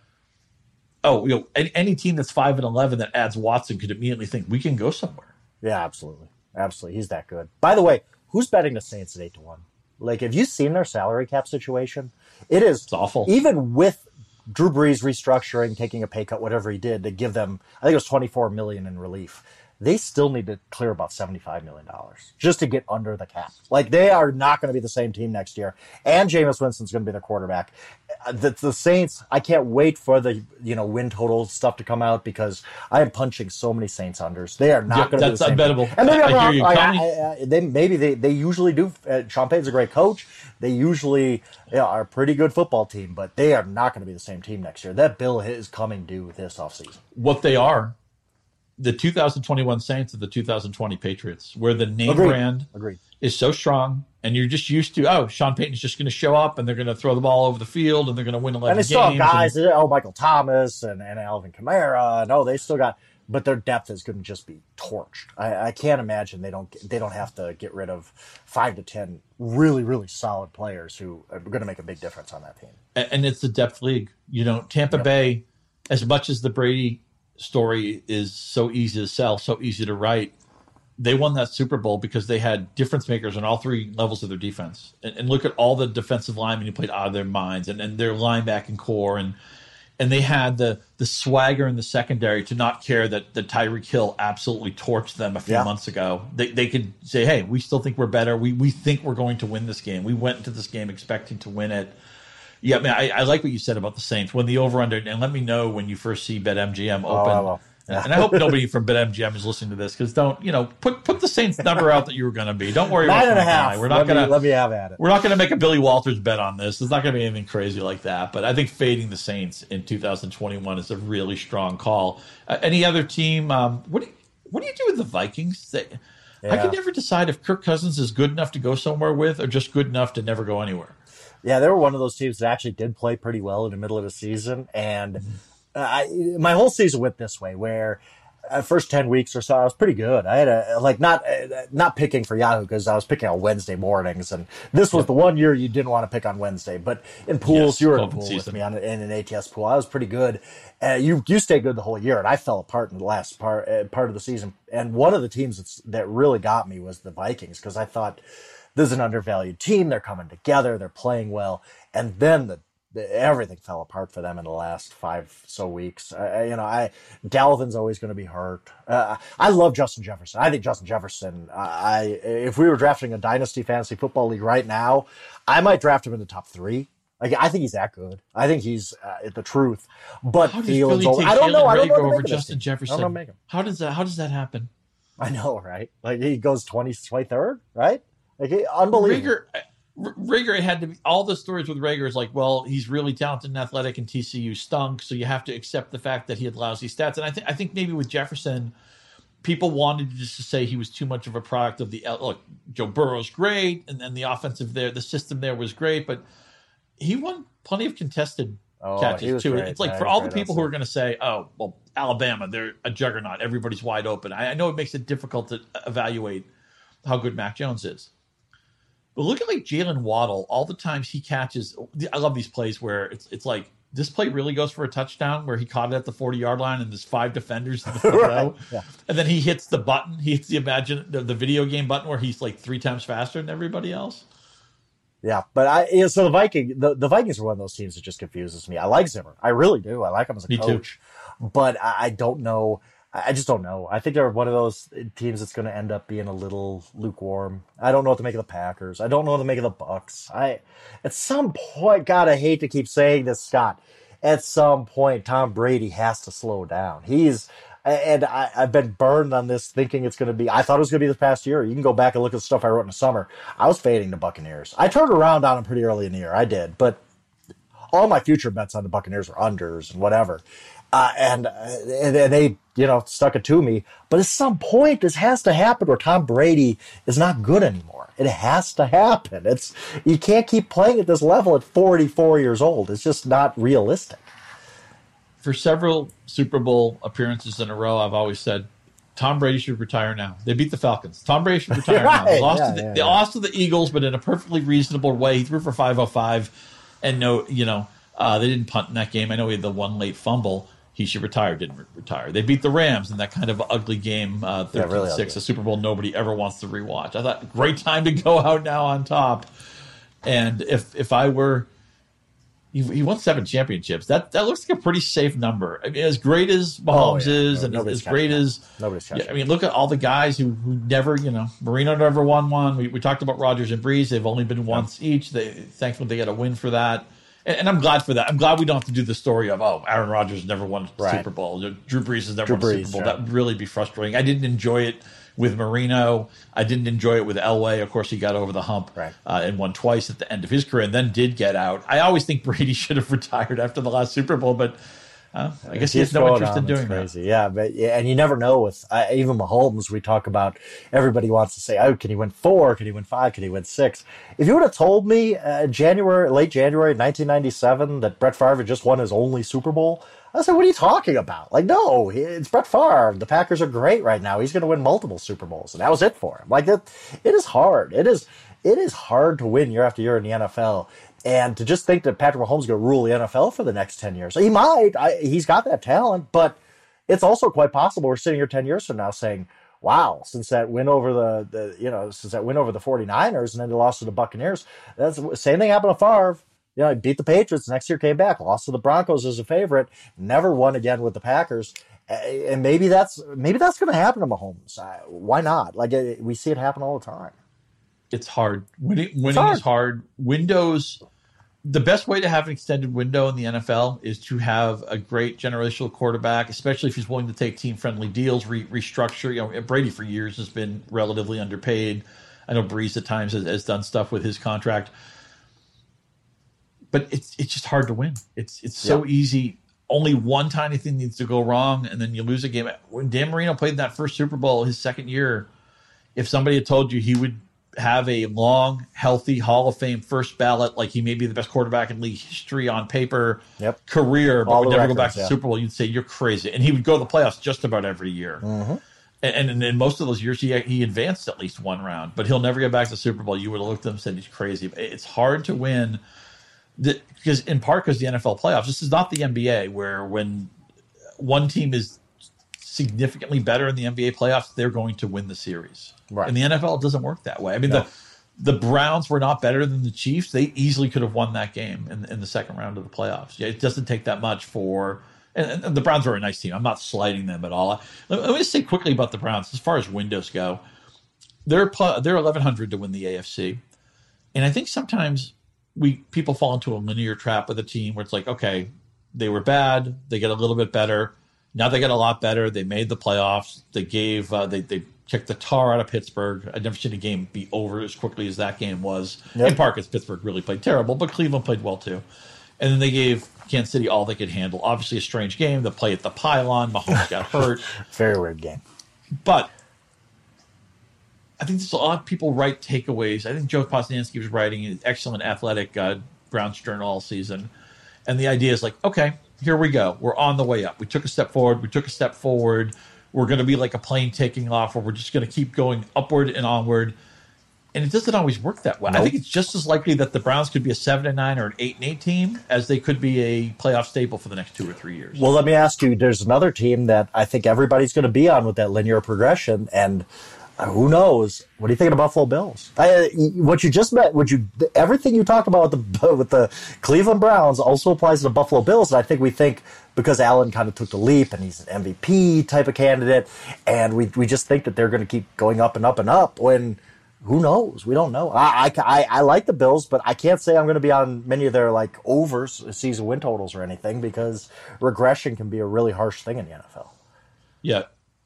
any team that's 5-11 that adds Watson could immediately think we can go somewhere. Yeah, absolutely. He's that good. By the way, who's betting the Saints at 8-1? Like, have you seen their salary cap situation? It's awful. Even with Drew Brees restructuring, taking a pay cut, whatever he did to give them, I think it was $24 million in relief. They still need to clear about $75 million just to get under the cap. Like, they are not going to be the same team next year. And Jameis Winston's going to be their quarterback. The Saints, I can't wait for the win total stuff to come out because I am punching so many Saints unders. They are not going to be the same. That's unbettable. And they usually do. Sean Payton's a great coach. They usually are a pretty good football team, but they are not going to be the same team next year. That bill is coming due this offseason. What they are. The 2021 Saints of the 2020 Patriots, where the name brand is so strong, and you're just used to, Sean Payton's just going to show up, and they're going to throw the ball over the field, and they're going to win 11 games. And they still have guys, Michael Thomas and Alvin Kamara, and they still got, but their depth is going to just be torched. I can't imagine they don't have to get rid of 5 to 10 really, really solid players who are going to make a big difference on that team. And it's the depth league. Tampa Bay, as much as the Brady story is so easy to sell, so easy to write, they won that Super Bowl because they had difference makers on all three levels of their defense. And look at all the defensive linemen who played out of their minds and their linebacking core. And they had the swagger in the secondary to not care that Tyreek Hill absolutely torched them a few months ago. They could say, hey, we still think we're better. We think we're going to win this game. We went into this game expecting to win it. Yeah, I like what you said about the Saints. When the over-under, and let me know when you first see BetMGM open. And I hope nobody from BetMGM is listening to this because put the Saints number out that you were going to be. Don't worry about 9.5. We're not going to let me have at it. We're not going to make a Billy Walters bet on this. It's not going to be anything crazy like that. But I think fading the Saints in 2021 is a really strong call. Any other team? What do you do with the Vikings? I can never decide if Kirk Cousins is good enough to go somewhere with or just good enough to never go anywhere. Yeah, they were one of those teams that actually did play pretty well in the middle of the season. And my whole season went this way, where first 10 weeks or so, I was pretty good. I had not picking for Yahoo because I was picking on Wednesday mornings. And this was the one year you didn't want to pick on Wednesday. But in pools, you were in a pool with me in an ATS pool. I was pretty good. You stayed good the whole year, and I fell apart in the last part of the season. And one of the teams that really got me was the Vikings because I thought, this is an undervalued team. They're coming together. They're playing well. And then everything fell apart for them in the last 5 weeks. Dalvin's always going to be hurt. I love Justin Jefferson. I think Justin Jefferson, if we were drafting a dynasty fantasy football league right now, I might draft him in the top 3. I think he's that good. I think he's the truth. But Fields, I don't know. I don't know over Justin Jefferson. I don't know make him. How does that happen? I know, right? He goes 23rd, right? Unbelievable. Rager had to be, all the stories with Rager is like, well, he's really talented and athletic, and TCU stunk, so you have to accept the fact that he had lousy stats. And I think maybe with Jefferson, people wanted just to say he was too much of a product of the look. Joe Burrow's great, and then the offensive there, the system there was great, but he won plenty of contested catches too. Great. It's like for all the people who are going to say, "Oh, well, Alabama, they're a juggernaut. Everybody's wide open." I know it makes it difficult to evaluate how good Mac Jones is. But look at like Jalen Waddle, all the times he catches. I love these plays where it's like this play really goes for a touchdown where he caught it at the 40-yard line and there's 5 defenders in the front row. Yeah. And then he hits the button. He hits the video game button where he's like 3 times faster than everybody else. Yeah, but so the Vikings are one of those teams that just confuses me. I like Zimmer. I really do. I like him as a coach. Too. But I don't know. I just don't know. I think they're one of those teams that's going to end up being a little lukewarm. I don't know what to make of the Packers. I don't know what to make of the Bucks. At some point, God, I hate to keep saying this, Scott. At some point, Tom Brady has to slow down. I've been burned on this thinking it's going to be, I thought it was going to be this past year. You can go back and look at the stuff I wrote in the summer. I was fading the Buccaneers. I turned around on them pretty early in the year. I did. But all my future bets on the Buccaneers were unders and whatever. And they, stuck it to me. But at some point, this has to happen where Tom Brady is not good anymore. It has to happen. You can't keep playing at this level at 44 years old. It's just not realistic. For several Super Bowl appearances in a row, I've always said Tom Brady should retire now. They beat the Falcons. Tom Brady should retire now. They lost to the Eagles, but in a perfectly reasonable way. He threw for 505, and they didn't punt in that game. I know he had the one late fumble. He should retire, didn't retire. They beat the Rams in that kind of ugly game, 13-6, a Super Bowl nobody ever wants to rewatch. I thought, great time to go out now on top. And if I were, he won 7 championships. That looks like a pretty safe number. I mean, as great as Mahomes is, and as great as nobody's catching. I mean, look at all the guys who never, Marino never won one. We talked about Rodgers and Breeze. They've only been once each. Thankfully, they got a win for that. And I'm glad for that. I'm glad we don't have to do the story of, Aaron Rodgers never won a Super Bowl. Drew Brees has never won a Super Bowl. That would really be frustrating. I didn't enjoy it with Marino. I didn't enjoy it with Elway. Of course, he got over the hump and won twice at the end of his career and then did get out. I always think Brady should have retired after the last Super Bowl, but I guess he has no interest in doing that. Yeah, and you never know with even Mahomes. We talk about everybody wants to say, can he win 4? Can he win 5? Can he win 6? If you would have told me late January 1997 that Brett Favre had just won his only Super Bowl, I said, what are you talking about? Like, no, it's Brett Favre. The Packers are great right now. He's going to win multiple Super Bowls, and that was it for him. Like, it is hard. It is hard to win year after year in the NFL. And to just think that Patrick Mahomes is going to rule the NFL for the next 10 years. He might. He's got that talent, but it's also quite possible we're sitting here 10 years from now saying, wow, since that win over the 49ers and then they lost to the Buccaneers, that's the same thing happened to Favre. He beat the Patriots, next year came back, lost to the Broncos as a favorite, never won again with the Packers. And maybe that's going to happen to Mahomes. Why not? Like, we see it happen all the time. It's hard. Winning is hard. The best way to have an extended window in the NFL is to have a great generational quarterback, especially if he's willing to take team-friendly deals, restructure. Brady for years has been relatively underpaid. I know Breeze at times has done stuff with his contract. But it's just hard to win. It's so easy. Only one tiny thing needs to go wrong, and then you lose a game. When Dan Marino played in that first Super Bowl, his second year, if somebody had told you he would have a long, healthy Hall of Fame first ballot, like he may be the best quarterback in league history on paper, career, but would never go back to the Super Bowl, you'd say you're crazy. And he would go to the playoffs just about every year. Mm-hmm. And in most of those years, he advanced at least one round, but he'll never get back to the Super Bowl. You would have looked at him and said he's crazy. It's hard to win because the NFL playoffs. This is not the NBA where when one team is significantly better in the NBA playoffs, they're going to win the series. Right. In the NFL, it doesn't work that way. I mean, the Browns were not better than the Chiefs. They easily could have won that game in the second round of the playoffs. Yeah, it doesn't take that much for – and the Browns are a nice team. I'm not slighting them at all. Let me just say quickly about the Browns. As far as windows go, they're 1,100 to win the AFC. And I think sometimes people fall into a linear trap with a team where it's like, okay, they were bad. They get a little bit better. Now they get a lot better. They made the playoffs. They gave they kicked the tar out of Pittsburgh. I'd never seen a game be over as quickly as that game was. Yep. In part because Pittsburgh really played terrible, but Cleveland played well too. And then they gave Kansas City all they could handle. Obviously a strange game. The play at the pylon. Mahomes got hurt. Very weird game. But I think there's a lot of people write takeaways. I think Joe Posnanski was writing an excellent athletic Browns Journal all season. And the idea is like, okay, here we go. We're on the way up. We took a step forward. We took a step forward. We're going to be like a plane taking off where we're just going to keep going upward and onward. And it doesn't always work that way. Nope. I think it's just as likely that the Browns could be a 7-9 or an 8-8 team as they could be a playoff staple for the next 2 or 3 years. Well, let me ask you, there's another team that I think everybody's going to be on with that linear progression, and who knows? What do you think of the Buffalo Bills? What you just met, everything you talked about with the Cleveland Browns also applies to the Buffalo Bills, and I think we think because Allen kind of took the leap and he's an MVP type of candidate, and we just think that they're going to keep going up and up and up when who knows? We don't know. I like the Bills, but I can't say I'm going to be on many of their like overs, season win totals or anything because regression can be a really harsh thing in the NFL. Yeah.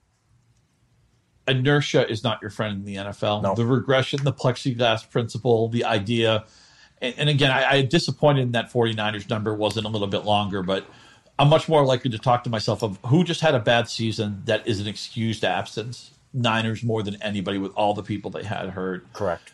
Inertia is not your friend in the NFL. No. The regression, the plexiglass principle, the idea. And again, I disappointed in that 49ers number wasn't a little bit longer, but I'm much more likely to talk to myself of who just had a bad season that is an excused absence. Niners more than anybody with all the people they had hurt. Correct.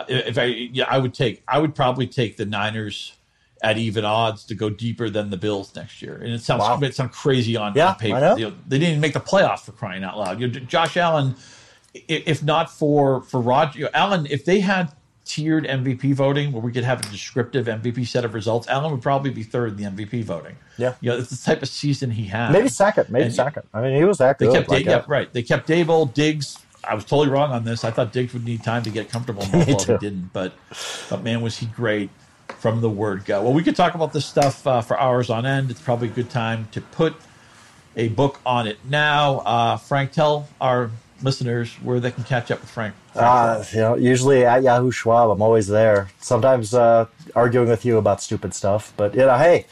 I would probably take the Niners at even odds to go deeper than the Bills next year. And it sounds crazy on paper. I know. They didn't even make the playoffs for crying out loud. Josh Allen, if not for Roger Allen, if they had tiered MVP voting where we could have a descriptive MVP set of results, Allen would probably be third in the MVP voting. Yeah. It's the type of season he had. Maybe second. I mean, he was that good. They kept Dable, Diggs. I was totally wrong on this. I thought Diggs would need time to get comfortable. He didn't. But man, was he great from the word go. Well, we could talk about this stuff for hours on end. It's probably a good time to put a book on it now. Frank, tell our listeners where they can catch up with Frank. Usually at Yahoo Schwab. I'm always there. Sometimes arguing with you about stupid stuff, but hey,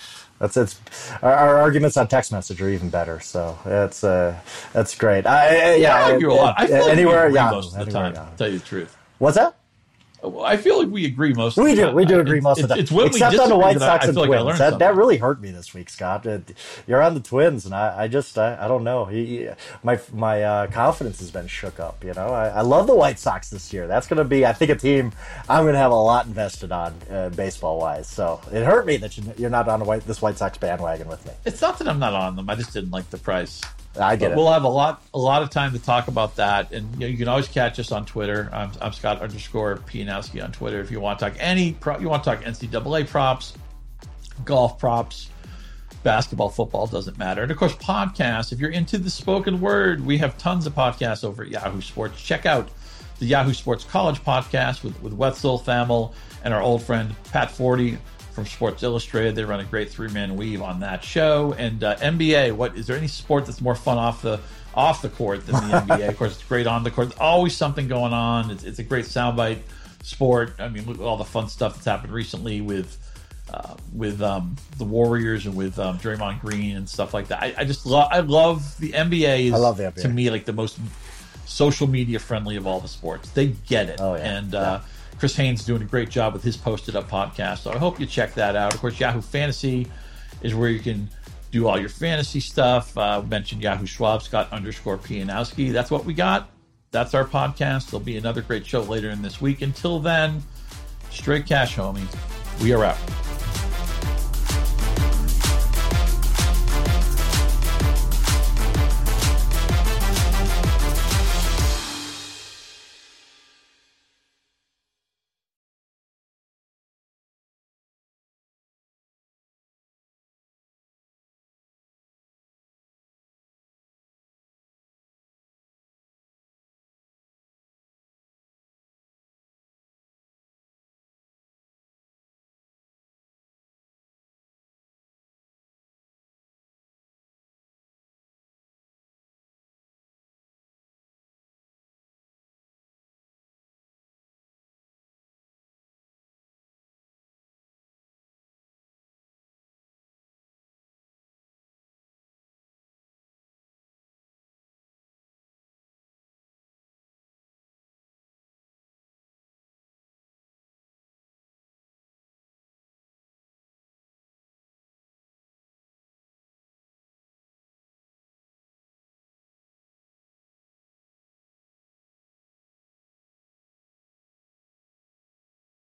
our arguments on text message are even better. So that's great. I argue a lot. I feel like anywhere, we agree most of the time. To tell you the truth. What's that? I feel like we agree most of the time. We do agree most of the time. It's when Except we on the White that Sox and like Twins. That really hurt me this week, Scott. You're on the Twins, and I don't know. My confidence has been shook up. I love the White Sox this year. That's going to be, I think, a team I'm going to have a lot invested on baseball-wise. So it hurt me that you're not on this White Sox bandwagon with me. It's not that I'm not on them. I just didn't like the price. I get it. We'll have a lot of time to talk about that, and you can always catch us on Twitter. I'm Scott_Pianowski on Twitter. If you want to talk you want to talk NCAA props, golf props, basketball, football, doesn't matter. And of course, podcasts. If you're into the spoken word, we have tons of podcasts over at Yahoo Sports. Check out the Yahoo Sports College podcast with Wetzel, Thamel, and our old friend Pat Forty from Sports Illustrated. They run a great 3-man weave on that show. And NBA, is there any sport that's more fun off the court than the NBA? Of course, it's great on the court. There's always something going on. It's a great soundbite sport. I mean, look at all the fun stuff that's happened recently with the Warriors and with Draymond Green and stuff like that. I love the NBA. I love the NBA. To me, like the most social media friendly of all the sports. They get it. Oh, yeah. And Chris Haynes is doing a great job with his Posted Up podcast. So I hope you check that out. Of course, Yahoo Fantasy is where you can do all your fantasy stuff. Mentioned Yahoo Schwab, Scott_Pianowski. That's what we got. That's our podcast. There'll be another great show later in this week. Until then, straight cash, homie. We are out.